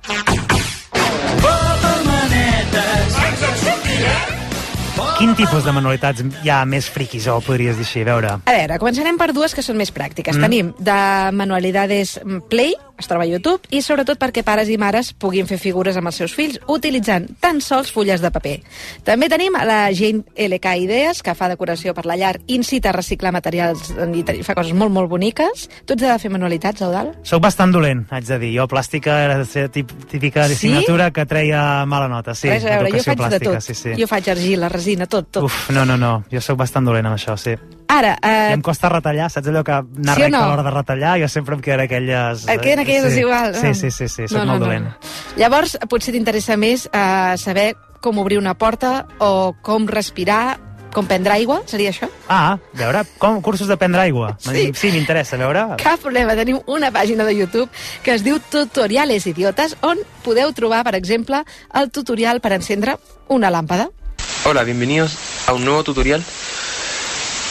Quin tipus de manualitats hi ha més friquis, o podries dir així? A veure... A veure, començarem per dues que són més pràctiques. Mm. Tenim de manualidades Play, es troba a YouTube, i sobretot perquè pares i mares puguin fer figures amb els seus fills utilitzant tan sols fulles de paper. També tenim a la Jane L K Idees, que fa decoració per la llar, incita a reciclar materials i fa coses molt, molt boniques. Tu ets de fer manualitats, Eudald? Soc bastant dolent, haig de dir. Jo plàstica era la típica Sí? assignatura que treia mala nota. Sí, Res a veure, jo educació faig de plàstica, tot. sí, sí. Jo faig argila, resina, tot, tot. Uf, no, no, no. Jo sóc bastant dolent amb això, sí. Ara, I eh, em costa retallar, saps allò que anar Sí o recte no? a l'hora de retallar? Jo sempre em queden aquelles... et queden aquelles sí. desiguals. Sí, sí, sí, sí, soc molt dolent. Llavors, potser t'interessa més eh, saber com obrir una porta o com respirar, com prendre aigua, seria això? Ah, a veure, com, cursos de prendre aigua. Sí. Sí, m'interessa, a veure... Cap problema, tenim una pàgina de YouTube que es diu Tutoriales Idiotes, on podeu trobar, per exemple, el tutorial per encendre una làmpada. Hola, bienvenidos a un nuevo tutorial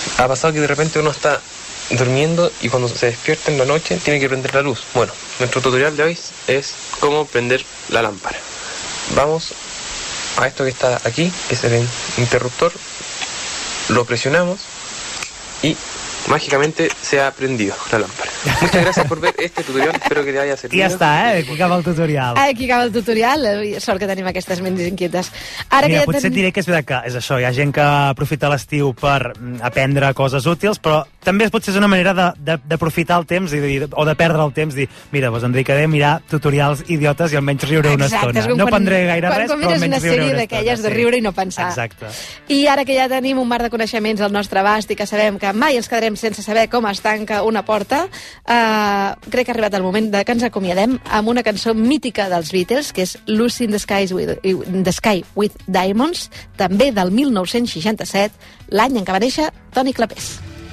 ha pasado que de repente uno está durmiendo y cuando se despierta en la noche tiene que prender la luz. Bueno, nuestro tutorial de hoy es cómo prender la lámpara. Vamos a esto que está aquí, que es el interruptor, lo presionamos y mágicamente se ha prendido la lámpara. Muchas gracias por ver este tutorial, espero que te haya servido. I ja està, eh? Aquí acaba el tutorial. Aquí acaba el tutorial, sort que tenim aquestes ments inquietes. Ara Mira, que ja potser ten... et diré que és veritat que és això, hi ha gent que aprofita l'estiu per aprendre coses útils, però també potser és una manera d'aprofitar el temps i de, o de perdre el temps, dir, mira, doncs em dedicaré a mirar tutorials idiotes i almenys riuré una Exacte, estona. No quan, prendré gaire quan, res, quan però almenys riuré una estona. Quan mires una sèrie d'aquelles de riure i no pensar. Exacte. I ara que ja tenim un mar de coneixements al nostre abast i que sabem que mai ens quedarem sense saber com es tanca una porta, eh, crec que ha arribat el moment de que ens acomiadem amb una cançó mítica dels Beatles, que és Lucy in the, Skies with, in the Sky with Diamonds, també del mil nou-cents seixanta-set, l'any en què va néixer Toni Clapés.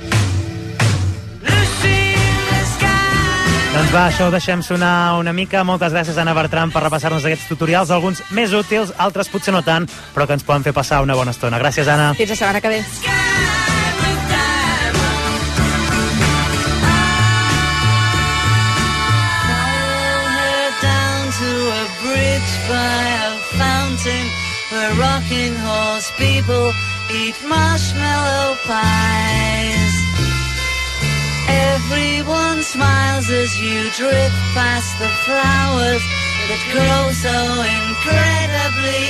Doncs va, això ho deixem sonar una mica. Moltes gràcies, Anna Bertran, per repassar-nos aquests tutorials, alguns més útils, altres potser no tant, però que ens poden fer passar una bona estona. Gràcies, Anna. Fins la setmana que ve. By a fountain where rocking horse people eat marshmallow pies. Everyone smiles as you drift past the flowers that grow so incredibly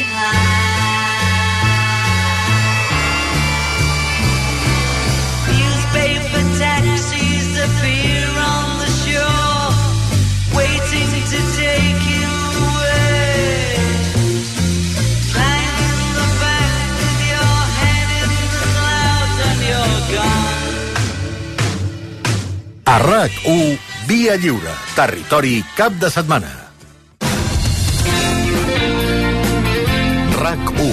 high. Newspaper taxis appear on the shore, waiting to take you away. A RAC u, Via Lliure, territori cap de setmana. RAC u.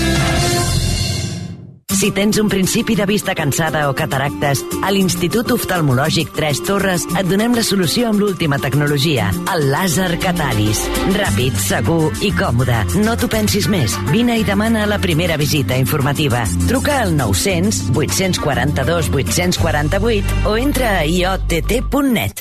Si tens un principi de vista cansada o cataractes, a l'Institut Oftalmològic Tres Torres et donem la solució amb l'última tecnologia, el làser Catalis. Ràpid, segur i còmode. No t'ho pensis més. Vine i demana la primera visita informativa. Truca al nou-cents, vuit-cents quaranta-dos, vuit-cents quaranta-vuit o entra a i o te te punt net.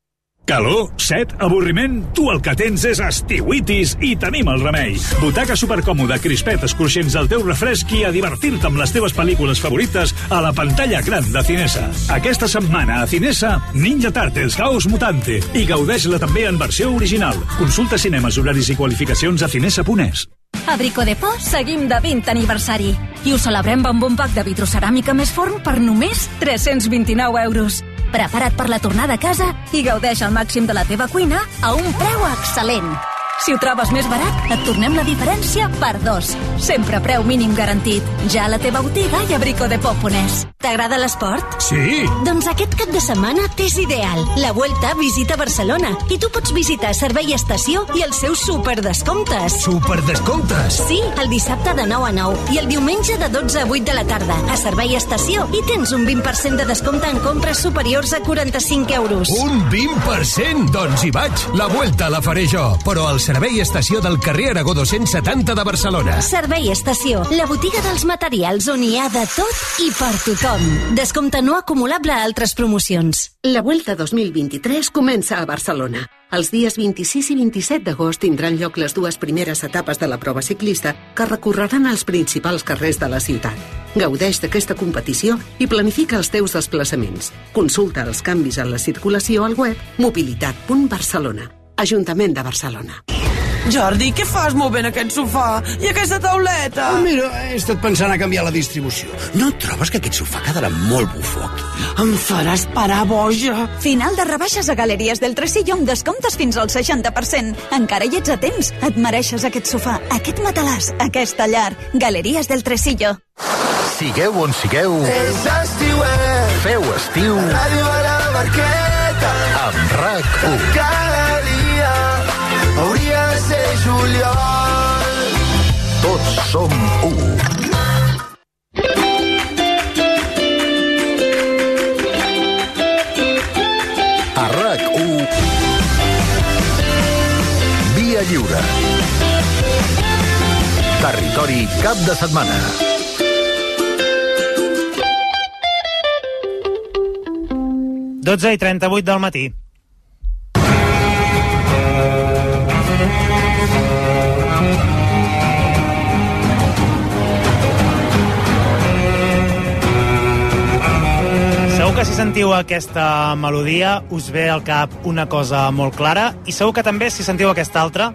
Calor, set, avorriment? Tu el que tens és estiuitis i tenim el remei. Butaca supercòmoda, crispetes cruixents al teu refresc i a divertir-te amb les teves pel·lícules favorites a la pantalla gran de Cinesa. Aquesta setmana a Cinesa, Ninja Turtles Caos Mutante i gaudeix-la també en versió original. Consulta cinemes, horaris i qualificacions a cinesa punt es. A Bricodepò seguim de vint aniversari i ho celebrem amb un pack de vitroceràmica més forn per només tres-cents vint-i-nou euros. Prepara't per la tornada a casa i gaudeix al màxim de la teva cuina a un preu excel·lent. Si ho trobes més barat, et tornem la diferència per dos. Sempre preu mínim garantit. Ja a la teva botiga i a bricodepò punt es. T'agrada l'esport? Sí! Doncs aquest cap de setmana t'és ideal. La Vuelta visita Barcelona i tu pots visitar Servei Estació i els seus superdescomptes. Superdescomptes? Sí, el dissabte de nou a nou i el diumenge de dotze a vuit de la tarda a Servei Estació i tens un vint per cent de descompte en compres superiors a quaranta-cinc euros. Un vint per cent? Doncs hi vaig. La Vuelta la faré jo, però al Servei Estació del carrer Aragó dos-cents setanta de Barcelona. Servei Estació, la botiga dels materials on hi ha de tot i per tothom. Descompte no acumulable a altres promocions. La Vuelta dos mil vint-i-tres comença a Barcelona. Els dies vint-i-sis i vint-i-set d'agost tindran lloc les dues primeres etapes de la prova ciclista que recorreran els principals carrers de la ciutat. Gaudeix d'aquesta competició i planifica els teus desplaçaments. Consulta els canvis en la circulació al web mobilitat punt barcelona. Ajuntament de Barcelona. Jordi, què fas movent aquest sofà i aquesta tauleta? Oh, mira, he estat pensant a canviar la distribució. No trobes que aquest sofà quedarà molt bufó aquí? Em faràs parar boja. Final de rebaixes a Galeries del Tresillo amb descomptes fins al seixanta per cent. Encara hi ets a temps. Et mereixes aquest sofà, aquest matalàs, aquesta llar. Galeries del Tresillo. Sigueu on sigueu. És estiuet. Feu estiu. Ràdio a la barqueta. Amb RAC u. Cada dia hauria de ser juliol. Tots som u. A RAC u. Via Lliure. Territori cap de setmana. dotze i trenta-vuit del matí. Segur que si sentiu aquesta melodia us ve al cap una cosa molt clara i segur que també si sentiu aquesta altra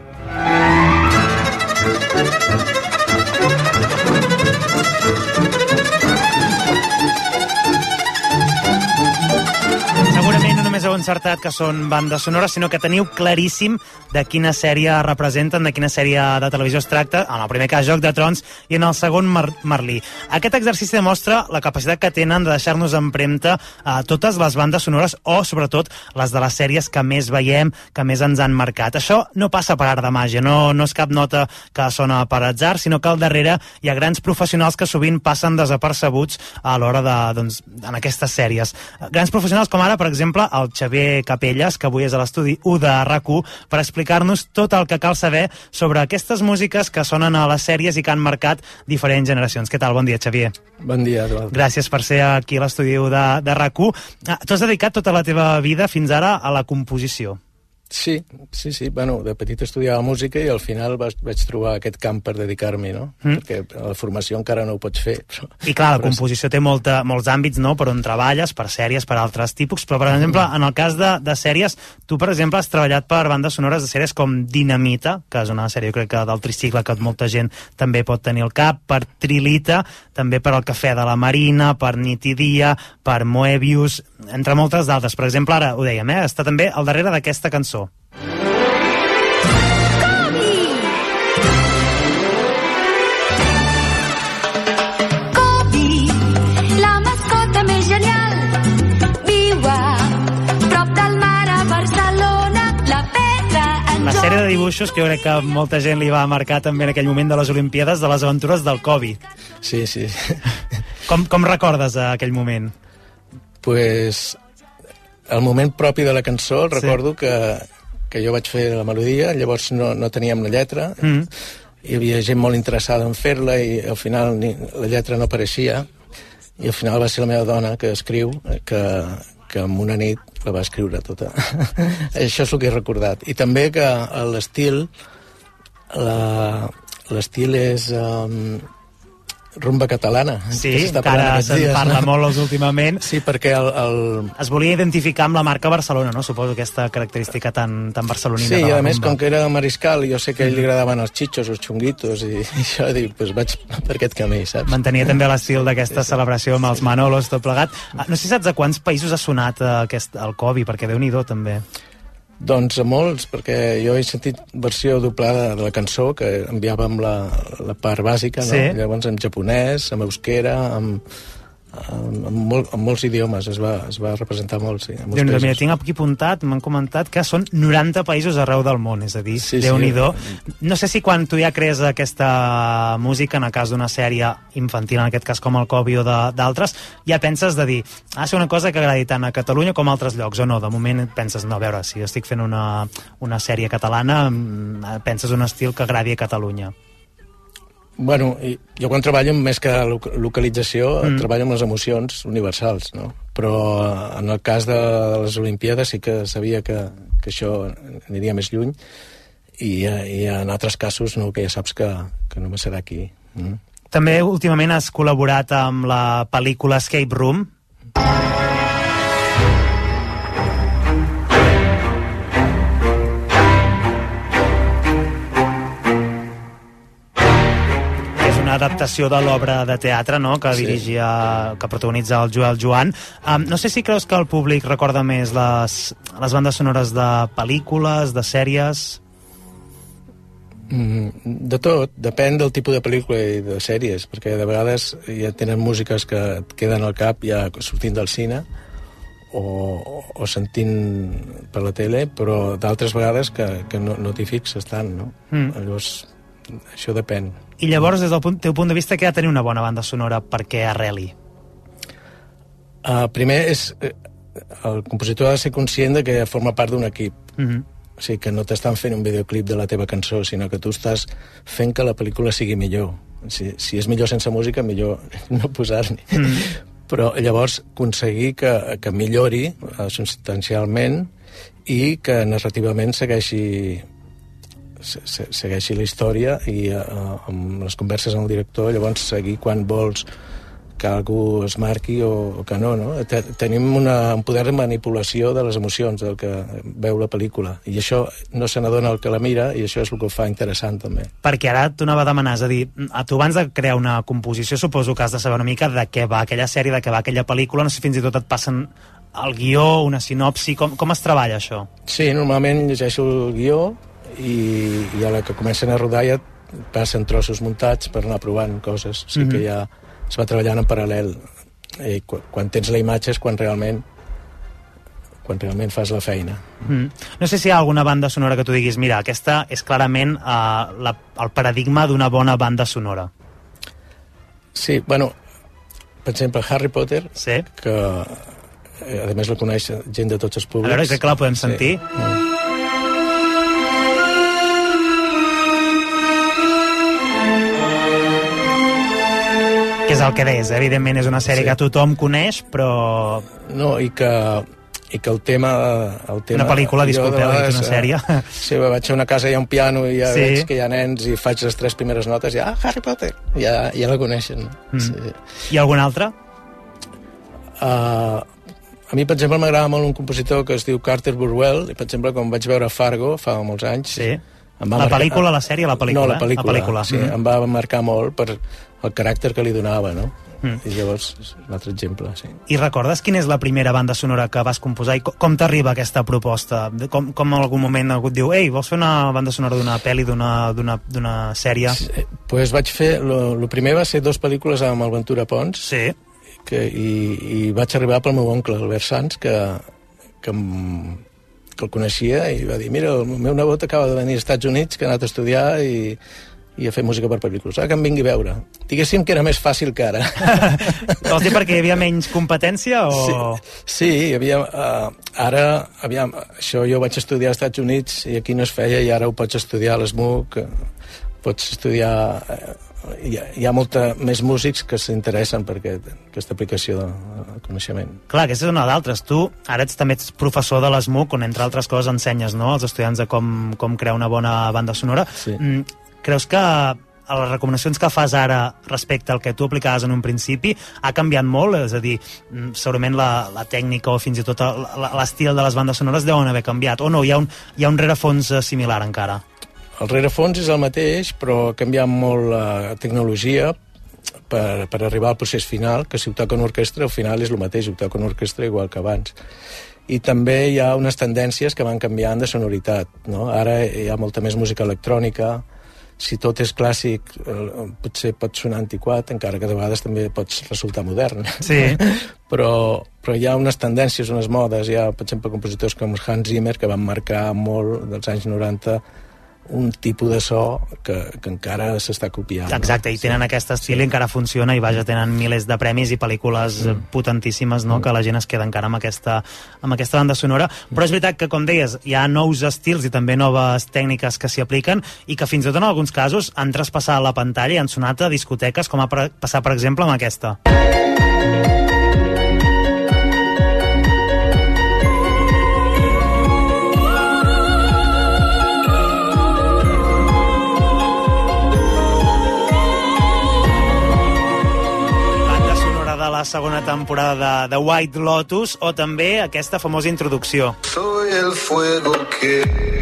segurament no només heu encertat que són bandes sonores, sinó que teniu claríssim de quina sèrie representen, de quina sèrie de televisió es tracta, en el primer cas Joc de Trons i en el segon Mar Merlí. Aquest exercici demostra la capacitat que tenen de deixar-nos empremta a totes les bandes sonores o, sobretot, les de les sèries que més veiem, que més ens han marcat. Això no passa per art de màgia, no, no és cap nota que sona per atzar, sinó que al darrere hi ha grans professionals que sovint passen desapercebuts a l'hora de, doncs, en aquestes sèries. Grans professionals com ara, per exemple, el Xavier Capelles, que avui és a l'estudi u de RAC u, per explicar-nos tot el que cal saber sobre aquestes músiques que sonen a les sèries i que han marcat diferents generacions. Què tal? Bon dia, Xavier. Bon dia, Eduard. Gràcies per ser aquí a l'estudi u de, de RAC u. Tu has dedicat tota la teva vida fins ara a la composició. Sí, sí, sí. Bueno, de petit estudiava música i al final vaig, vaig trobar aquest camp per dedicar-m'hi, no? Mm. Perquè la formació encara no ho pots fer. Però... I clar, la composició té molta, molts àmbits, no?, per on treballes, per sèries, per altres tipus, però, per exemple, en el cas de, de sèries, tu, per exemple, has treballat per bandes sonores de sèries com Dinamita, que és una sèrie, jo crec que del tricicle que molta gent també pot tenir al cap, per Trilita, també per El Cafè de la Marina, per Nit i Dia, per Moebius, entre moltes d'altres. Per exemple, ara ho dèiem, eh? Està també al darrere d'aquesta cançó. La sèrie de dibuixos que jo crec que molta gent li va marcar també en aquell moment de les Olimpíades, de les aventures del Kobe. Sí, sí. Com, com recordes aquell moment? Pues el moment propi de la cançó, sí. Recordo que, que jo vaig fer la melodia, llavors no, no teníem la lletra, mm. Hi havia gent molt interessada en fer-la i al final ni, la lletra no apareixia i al final va ser la meva dona que escriu que, que en una nit la va escriure tota. Això és el que he recordat. I també que l'estil l'estil és um, rumba catalana. Sí, que encara se'n dies, parla no? molt últimament. Sí, perquè el, el... es volia identificar amb la marca Barcelona, no? Suposo aquesta característica tan, tan barcelonina. Sí, i a més, com que era mariscal, jo sé que a ell li agradaven els xitxos, els xunguitos, i, i això, dic, pues vaig per aquest camí, saps? Mantenia també l'estil d'aquesta sí, sí. celebració amb els Manolos, tot plegat. No sé si saps a quants països ha sonat aquest, el Kobe, perquè Déu-n'hi-do, també. Doncs a molts, perquè jo he sentit versió doblada de la cançó que enviàvem la, la part bàsica, no? Sí. Llavors en japonès, en euskera, en, en, en, molt, en molts idiomes es va, es va representar molt, sí. Déu-n'hi-do, mira, tinc aquí apuntat, m'han comentat que són noranta països arreu del món, és a dir, sí, Déu-n'hi-do. Sí. No sé si quan tu ja crees aquesta música, en el cas d'una sèrie infantil, en aquest cas com el Kobe o d'altres, ja penses de dir, ha de ser una cosa que agradi tant a Catalunya com a altres llocs, o no? De moment penses, no, a veure, si jo estic fent una, una sèrie catalana, penses un estil que agradi a Catalunya. Bueno, jo quan treballo més que localització, mm. treballo amb les emocions universals, no? Però en el cas de les Olimpíades sí que sabia que, que això aniria més lluny i, i en altres casos no, que ja saps que, que només serà aquí. Mm. També últimament has col·laborat amb la pel·lícula Escape Room. Adaptació de l'obra de teatre, no?, que sí. dirigia, que protagonitza el Joel Joan. Um, no sé si creus que el públic recorda més les, les bandes sonores de pel·lícules, de sèries? Mm, de tot, depèn del tipus de pel·lícula i de sèries, perquè de vegades ja tenen músiques que et queden al cap ja sortint del cine o, o sentint per la tele, però d'altres vegades que, que no, no t'hi fixes tant, no? Mm. Llavors, això depèn. I llavors, des del punt, teu punt de vista, què ha de tenir una bona banda sonora perquè arreli? Uh, primer, és, el compositor ha de ser conscient de que forma part d'un equip. Mm-hmm. O sigui, que no t'estan fent un videoclip de la teva cançó, sinó que tu estàs fent que la pel·lícula sigui millor. Si, si és millor sense música, millor no posar-n'hi. Mm. però llavors aconseguir que, que millori uh, substancialment i que narrativament segueixi se, segueixi la història i uh, amb les converses amb el director llavors seguir quan vols que algú es marqui o, o que no, no? Tenim una, un poder de manipulació de les emocions del que veu la pel·lícula i això no se n'adona el que la mira i això és el que ho fa interessant també. Perquè ara tu anava a demanar, és a dir, a tu abans de crear una composició suposo que has de saber una mica de què va aquella sèrie, de què va aquella pel·lícula, no sé si fins i tot et passen el guió, una sinopsi, com, com es treballa això? Sí, normalment llegeixo el guió i, i a la que comencen a rodar ja passen trossos muntats per anar provant coses, o sigui mm-hmm. que ja es va treballant en paral·lel i quan, quan tens la imatge és quan realment quan realment fas la feina. Mm. No sé si hi ha alguna banda sonora que tu diguis mira, aquesta és clarament uh, la, el paradigma d'una bona banda sonora. Sí, bueno, per exemple Harry Potter, sí. que a més la coneix gent de tots els públics. A veure, crec que la podem sentir. Sí. Mm. Que és el que deies, evidentment és una sèrie sí. que tothom coneix, però... No, i que, i que el tema... El tema una pel·lícula, disculpeu, he dit una sèrie. Sí, vaig a una casa, hi ha un piano i ja sí. veig que hi ha nens i faig les tres primeres notes i ah, Harry Potter, ja, ja la coneixen. Mm. Sí. I algun altre? Uh, a mi, per exemple, m'agrada molt un compositor que es diu Carter Burwell i, per exemple, quan vaig veure Fargo fa molts anys... Sí. La marcar... pel·lícula, la sèrie, la pel·lícula? No, la pel·lícula, la pel·lícula. sí, mm. em va marcar molt per el caràcter que li donava, no? Mm. I llavors, un altre exemple, sí. I recordes quina és la primera banda sonora que vas composar i com, com t'arriba aquesta proposta? Com, com en algun moment algú et diu ei, vols fer una banda sonora d'una pel·li, d'una sèrie? Sí, pues vaig fer, el primer va ser dos pel·lícules amb el Ventura Pons, sí. que, i, i vaig arribar pel meu oncle, Albert Sanz, que, que em que el coneixia i va dir, mira, el meu nebot acaba de venir als Estats Units, que ha anat a estudiar i, i a fer música per pel·lícules. Ah, que em vingui a veure. Diguéssim que era més fàcil que ara. Vols dir perquè hi havia menys competència o...? Sí, sí hi havia... Uh, ara, aviam, això jo vaig estudiar als Estats Units i aquí no es feia i ara ho pots estudiar a l'S M U C, pots estudiar... Uh, hi ha, hi ha molta més músics que s'interessen per aquest, aquesta aplicació de coneixement. Clar, aquesta és una d'altres. Tu ara ets, també ets professor de l'S M U C, on entre altres coses ensenyes, no?, als estudiants de com, com crear una bona banda sonora. Sí. Mm, creus que a les recomanacions que fas ara respecte al que tu aplicaves en un principi ha canviat molt? És a dir, segurament la, la tècnica o fins i tot l'estil de les bandes sonores deuen haver canviat, o no? Hi ha un, hi ha un rerefons similar encara? El rerefons és el mateix, però ha canviat molt la tecnologia per, per arribar al procés final, que si ho toca una orquestra, al final és el mateix, ho toca una orquestra igual que abans. I també hi ha unes tendències que van canviant de sonoritat, no? Ara hi ha molta més música electrònica, si tot és clàssic potser pot sonar antiquat, encara que de vegades també pots resultar modern. Sí. però, però hi ha unes tendències, unes modes, hi ha, per exemple, compositors com Hans Zimmer, que van marcar molt dels anys noranta un tipus de so que, que encara s'està copiant. Exacte, i tenen sí. aquest estil i encara funciona i vaja, tenen milers de premis i pel·lícules mm. potentíssimes, no?, mm. que la gent es queda encara amb aquesta, amb aquesta banda sonora, però és veritat que, com deies, hi ha nous estils i també noves tècniques que s'hi apliquen i que fins i tot en alguns casos han traspassat la pantalla i han sonat a discoteques, com ha passat, per exemple, amb aquesta. La segona temporada de, de White Lotus o també aquesta famosa introducció. Soy el fuego que...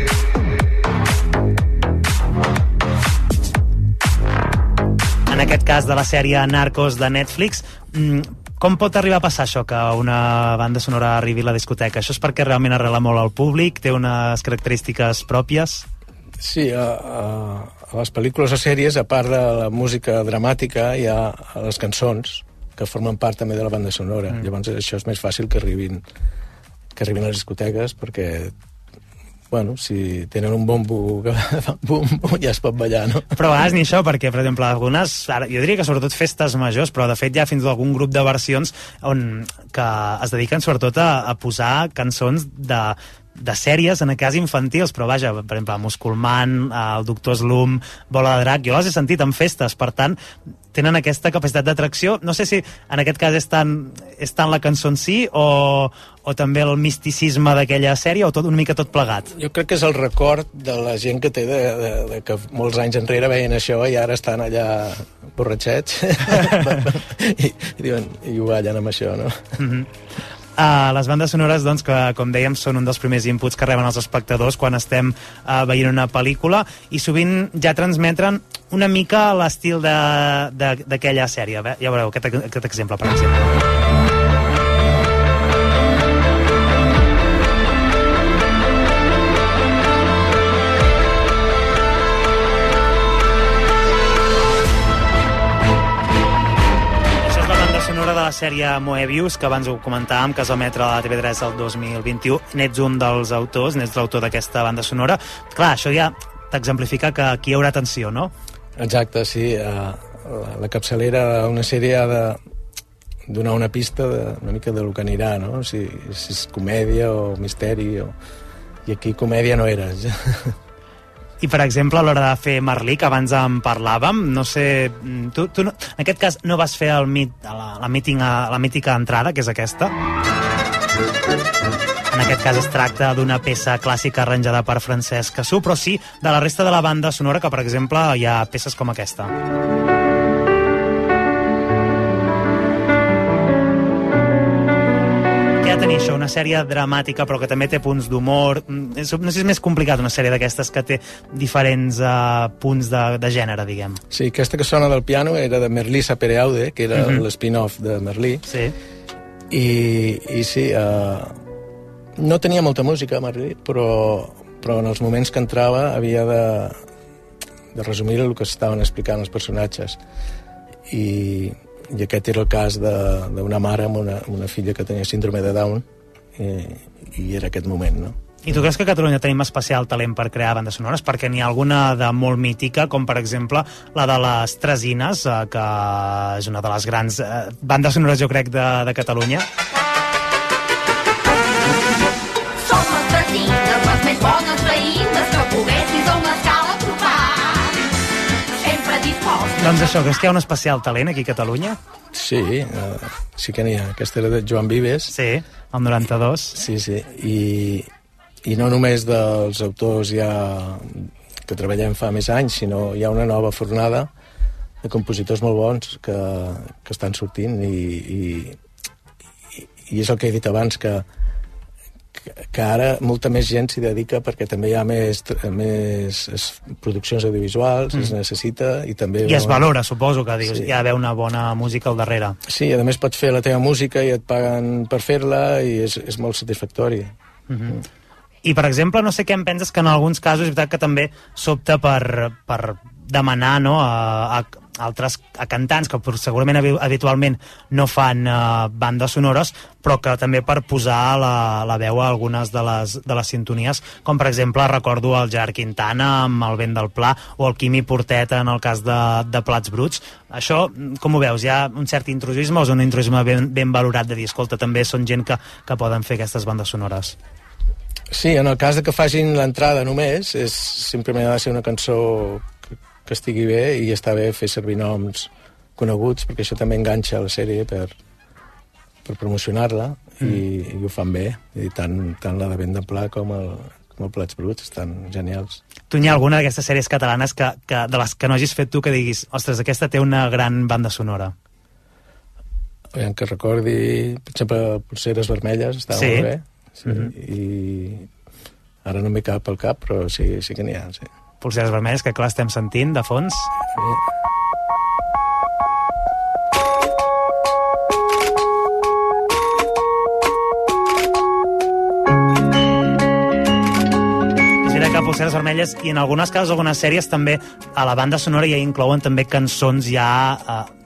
En aquest cas de la sèrie Narcos de Netflix, com pot arribar a passar això, que una banda sonora arribi a la discoteca? Això és perquè realment arrela molt al públic, té unes característiques pròpies? Sí, a, a, a les pel·lícules o sèries, a part de la música dramàtica, hi ha les cançons, que formen part també de la banda sonora. Mm. Llavors això és més fàcil que arribin que arribin a les discoteques perquè, bueno, si tenen un bombo que fa bum, ja es pot ballar, no? Però a vegades ni això, perquè, per exemple, algunes, ara, jo diria que sobretot festes majors, però de fet hi ha fins algun grup de versions on, que es dediquen sobretot a, a posar cançons de de sèries, en el cas infantils, però vaja, per exemple, Musculman, el Doctor Slump, Bola de Drac, jo les he sentit en festes, per tant, tenen aquesta capacitat d'atracció. No sé si en aquest cas és tant, és tant la cançó en si o, o també el misticisme d'aquella sèrie o tot una mica tot plegat. Jo crec que és el record de la gent que té de, de, de que molts anys enrere veien això i ara estan allà borratxets I, i, diuen, i ho ballen amb això, no? Mm-hmm. Uh, les bandes sonores, doncs, que com dèiem són un dels primers inputs que reben els espectadors quan estem uh, veient una pel·lícula i sovint ja transmetren una mica l'estil d'aquella sèrie. Ja veureu aquest, aquest exemple, per exemple. De la sèrie Moebius, que abans ho comentàvem, que es va emetre a la T V tres el dos mil vint-i-u. N'ets un dels autors, n'ets l'autor d'aquesta banda sonora. Clar, això ja t'exemplifica que aquí hi haurà tensió, no? Exacte, sí. La, la capçalera d'una sèrie ha de donar una pista de, una mica del que anirà, no? Si, si és comèdia o misteri. O... I aquí comèdia no era. I, per exemple, a l'hora de fer Merlí, que abans en parlàvem, no sé... Tu, tu no, en aquest cas no vas fer el mit, la, la, mítica, la mítica entrada, que és aquesta? En aquest cas es tracta d'una peça clàssica arranjada per Francesc Cassú, però sí de la resta de la banda sonora, que, per exemple, hi ha peces com aquesta. Tenir això, una sèrie dramàtica però que també té punts d'humor. No sé si és més complicat una sèrie d'aquestes que té diferents uh, punts de, de gènere, diguem. Sí, aquesta que sona del piano era de Merlí Sapereaude, que era uh-huh. l'spin-off de Merlí. Sí. I, i sí, uh, no tenia molta música, Merlí, però, però en els moments que entrava havia de, de resumir el que estaven explicant els personatges. I... i aquest era el cas d'una mare amb una, una filla que tenia síndrome de Down i, i era aquest moment, no? I tu creus que a Catalunya tenim especial talent per crear bandes sonores? Perquè n'hi ha alguna de molt mítica, com per exemple la de les Tresines, eh, que és una de les grans eh, bandes sonores, jo crec, de, de Catalunya. Som les Tresines, les més bones veïnes que poguessis a una escala trobar. Sempre dispostes. Doncs això, creus que hi ha un especial talent aquí a Catalunya? Sí, uh, sí que n'hi ha. Aquesta era de Joan Vives. Sí, el noranta-dos. Sí, sí, i, i no només dels autors ja que treballem fa més anys, sinó hi ha una nova fornada de compositors molt bons que, que estan sortint i, i, i és el que he dit abans, que que ara molta més gent s'hi dedica perquè també hi ha més, més produccions audiovisuals, mm. es necessita i també... I es valora, suposo, que dius, sí. Hi ha d'haver una bona música al darrere. Sí, a més pots fer la teva música i et paguen per fer-la i és, és molt satisfactori. Mm-hmm. Mm. I, per exemple, no sé què em penses que en alguns casos és veritat que també s'opta per, per demanar, no, a, a altres a cantants que segurament habitualment no fan uh, bandes sonores, però que també per posar la, la veu a algunes de les, de les sintonies, com per exemple recordo el Gerard Quintana amb El vent del Pla o el Quimi Portet en el cas de, de Plats Bruts. Això, com ho veus? Hi ha un cert intrusisme o és un intrusisme ben, ben valorat de dir, escolta, també són gent que, que poden fer aquestes bandes sonores? Sí, en el cas de que facin l'entrada només, és, simplement ha de ser una cançó que, que estigui bé i està bé fer servir noms coneguts, perquè això també enganxa la sèrie per, per promocionar-la mm. i, i ho fan bé. I tant, tant la de Vent de Pla com el, com el Plats Bruts estan genials. Tu n'hi ha alguna d'aquestes sèries catalanes que, que, de les que no hagis fet tu que diguis, ostres, aquesta té una gran banda sonora? Aviam que recordi, per exemple, Polseres Vermelles, estava sí. molt bé. Sí, mm-hmm. i ara no m'hi cap al cap, però sí, sí que n'hi ha, sí. Polseres Vermelles, que clar estem sentint de fons. Sí. Polseres Vermelles, i en algunes casos, algunes sèries també a la banda sonora ja inclouen també cançons ja eh,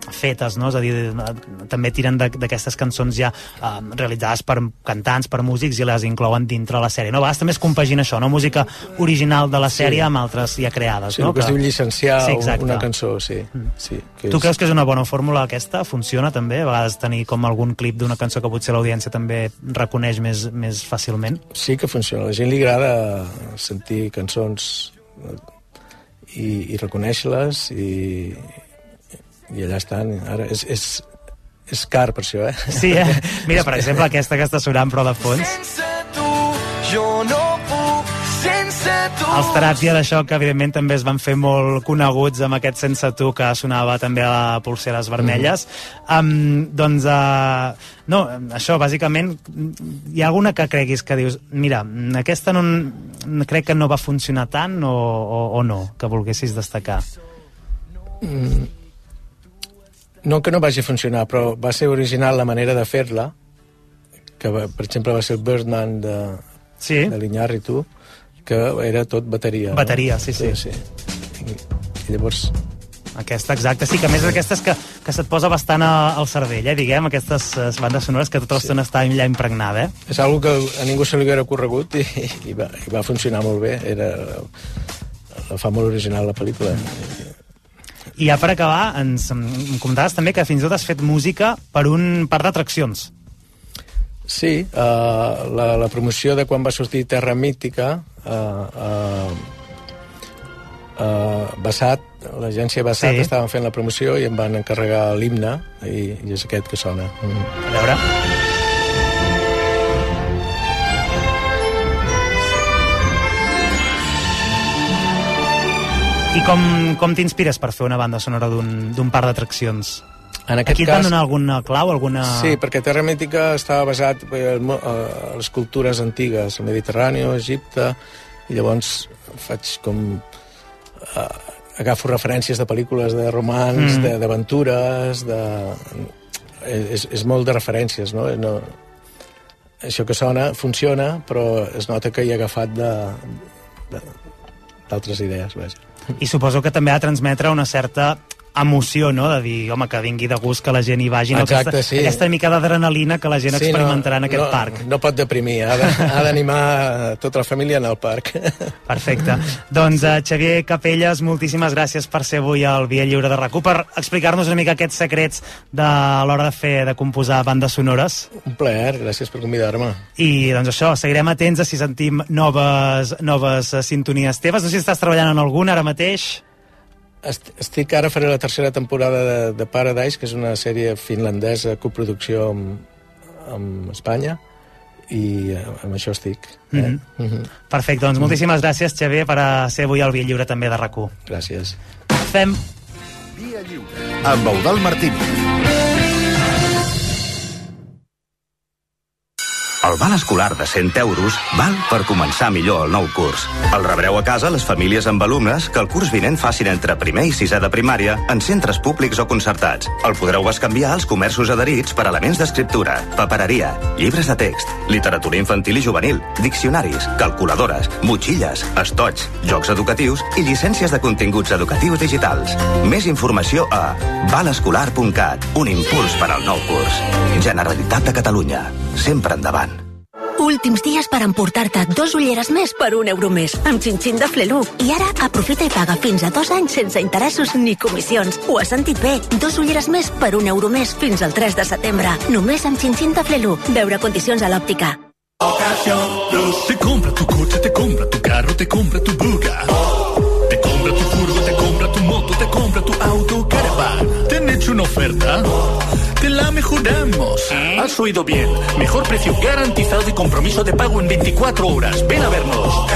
fetes, no? És a dir, també tiren d'aquestes cançons ja eh, realitzades per cantants, per músics, i les inclouen dintre la sèrie, no? A vegades també es compagina això, no? Música original de la sèrie sí. amb altres ja creades, sí, no? Sí, el que es diu llicenciar sí, una cançó, sí. Mm. sí que tu és... creus que és una bona fórmula aquesta? Funciona també? A vegades tenir com algun clip d'una cançó que potser l'audiència també reconeix més, més fàcilment? Sí que funciona. A la gent li agrada sentir cançons i, i reconèixer-les i, i allà estan. Ara és, és, és car per això, eh? Sí, eh? Mira, per exemple, aquesta que està sonant però de fons. Sense tu jo no puc, sense tu. Els Teràpia de Xoc, evidentment, també es van fer molt coneguts amb aquest Sense tu que sonava també a la Polseres Vermelles. Mm. Um, doncs, uh, no, això, bàsicament, hi ha alguna que creguis que dius, mira, aquesta no, crec que no va funcionar tant o, o, o no, que volguessis destacar? Mm. No que no vagi a funcionar, però va ser original la manera de fer-la, que va, per exemple va ser el Birdman de, sí. de l'Iñárritu, que era tot bateria. Bateria, no? sí, sí. sí, sí. I, I llavors... Aquesta, exacte, sí, que a més d'aquestes que, que se't posa bastant al cervell, eh, diguem, aquestes bandes sonores que tota l'estona sí. està allà impregnada, eh? És una que a ningú se li haguera corregut i, i, va, i va funcionar molt bé, era la fa molt original la pel·lícula. I ja per acabar, ens em comentaves també que fins i tot has fet música per un parc d'atraccions. Sí, uh, la, la promoció de quan va sortir Terra Mítica, uh, uh, Uh, Bassat, l'agència Bassat sí. estaven fent la promoció i em van encarregar l'himne i, i és aquest que sona. Mm. A veure. I com, com t'inspires per fer una banda sonora d'un parc d'atraccions? En aquest Aquí et cas, van donar alguna clau? Alguna... Sí, perquè Terra Mítica estava basat en les cultures antigues, el Mediterrani, Egipte, i llavors faig com... Uh, agafo referències de pel·lícules de romans, mm. d'aventures, de, de... és, és molt de referències, no? no? Això que sona funciona, però es nota que hi ha agafat d'altres idees, vaja. I suposo que també ha de transmetre una certa emoció, no? De dir, home, que vingui de gust, que la gent hi vagi. No? Exacte, aquesta, sí. Aquesta mica d'adrenalina que la gent sí, experimentarà no, en aquest no, parc. No pot deprimir, ha d'animar tota la família en el parc. Perfecte. Doncs, uh, Xavier Capelles, moltíssimes gràcies per ser avui al Via Lliure de RAC u, per explicar-nos una mica aquests secrets de l'hora de fer, de composar bandes sonores. Un plaer, gràcies per convidar-me. I, doncs, això, seguirem atents a si sentim noves, noves sintonies teves. No sé si estàs treballant en alguna ara mateix. Estic ara, faré la tercera temporada de, de Paradise, que és una sèrie finlandesa, coproducció amb, amb Espanya, i amb això estic. Eh? Mm-hmm. Mm-hmm. Perfecte, doncs moltíssimes gràcies, Xavier, per ser avui al Via Lliure també de RAC u. Gràcies. Fem... Via Lliure, amb Eudald Martínez. El val escolar de cent euros val per començar millor el nou curs. El rebreu a casa les famílies amb alumnes que el curs vinent facin entre primer i sisè de primària en centres públics o concertats. El podreu bescanviar als comerços adherits per elements d'escriptura, papereria, llibres de text, literatura infantil i juvenil, diccionaris, calculadores, motxilles, estoig, jocs educatius i llicències de continguts educatius digitals. Més informació a val escolar punt cat, un impuls per al nou curs. Generalitat de Catalunya. Sempre endavant. Últims dies per emportar-te dos ulleres més per un euro més, amb xin-xin de Flelu. I ara aprofita i paga fins a dos anys sense interessos ni comissions. Ho has sentit bé, dos ulleres més per un euro més fins al tres de setembre. Només amb xin-xin de Flelu. Veure condicions a l'òptica. Ocasión Plus. Te compra tu coche, te compra tu carro, te compra tu buga. Te compra tu furgo, te compra tu moto, te compra tu auto, caravan. ¿Te han hecho una oferta? Te la mejoramos. Has oído bien. Mejor precio garantizado y compromiso de pago en veinticuatro horas. Ven a vernos.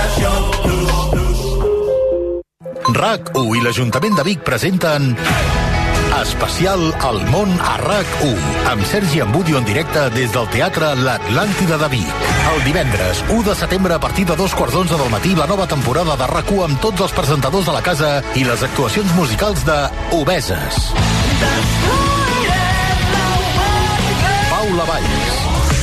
RAC u i l'Ajuntament de Vic presenten Especial El món a RAC u, amb Sergi Ambudio en directe des del Teatre L'Atlàntida de Vic. El divendres u de setembre a partir de dos quarts d'onze del matí, la nova temporada de RAC u amb tots els presentadors de la casa i les actuacions musicals de Obeses, Paula Valls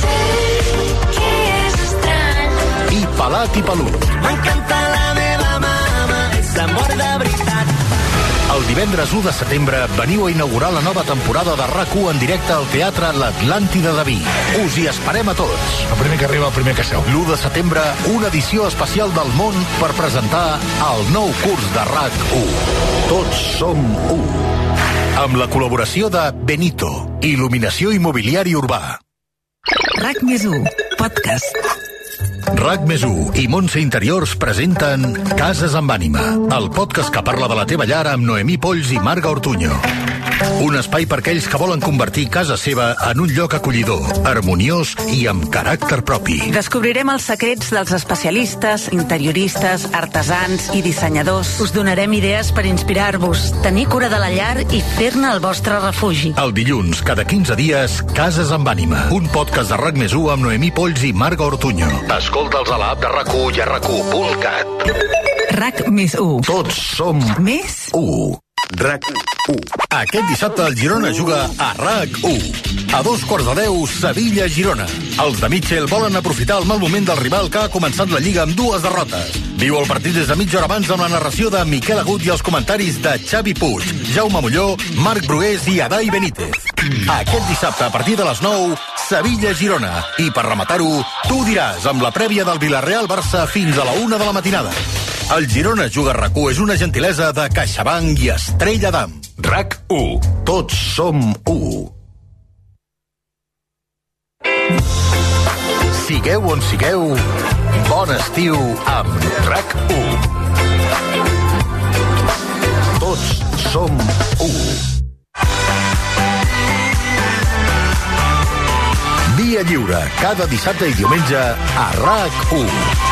i Pelat i Pelut. M'encanta la meva mama, és amor de veritat. El divendres u de setembre veniu a inaugurar la nova temporada de RAC u en directe al Teatre L'Atlàntida de Vic. Us hi esperem a tots. El primer que arriba, el primer que seu. l'u de setembre, una edició especial del món per presentar el nou curs de RAC u. Tots som u. Amb la col·laboració de Benito, il·luminació immobiliari urbà. RAC més u, podcast. RAC més u i Montse Interiors presenten Cases amb ànima, el podcast que parla de la teva llar amb Noemí Polls i Marga Ortuño. Un espai per aquells que volen convertir casa seva en un lloc acollidor, harmoniós i amb caràcter propi. Descobrirem els secrets dels especialistes, interioristes, artesans i dissenyadors. Us donarem idees per inspirar-vos, tenir cura de la llar i fer-ne el vostre refugi. El dilluns, cada quinze dies, Cases amb ànima, un podcast de RAC més u amb Noemí Polls i Marga Ortuño. Escolta'ls a l'app de RAC u i a rac u punt cat. RAC més u. Tots som més u. RAC u. Aquest dissabte el Girona juga a RAC u. A dos quarts de deu, Sevilla-Girona. Els de Mitchell volen aprofitar el mal moment del rival que ha començat la Lliga amb dues derrotes. Viu el partit des de mitja hora abans amb la narració de Miquel Agut i els comentaris de Xavi Puig, Jaume Molló, Marc Brugués i Adai Benítez. Aquest dissabte, a partir de les nou, Sevilla-Girona. I per rematar-ho, tu diràs amb la prèvia del Villarreal-Barça fins a la una de la matinada. El Girona juga a RAC u és una gentilesa de CaixaBank i Estrella d'Am. RAC u. Tots som u. Sigueu on sigueu, bon estiu amb RAC u. Tots som u. Via lliure, cada dissabte i diumenge a RAC u.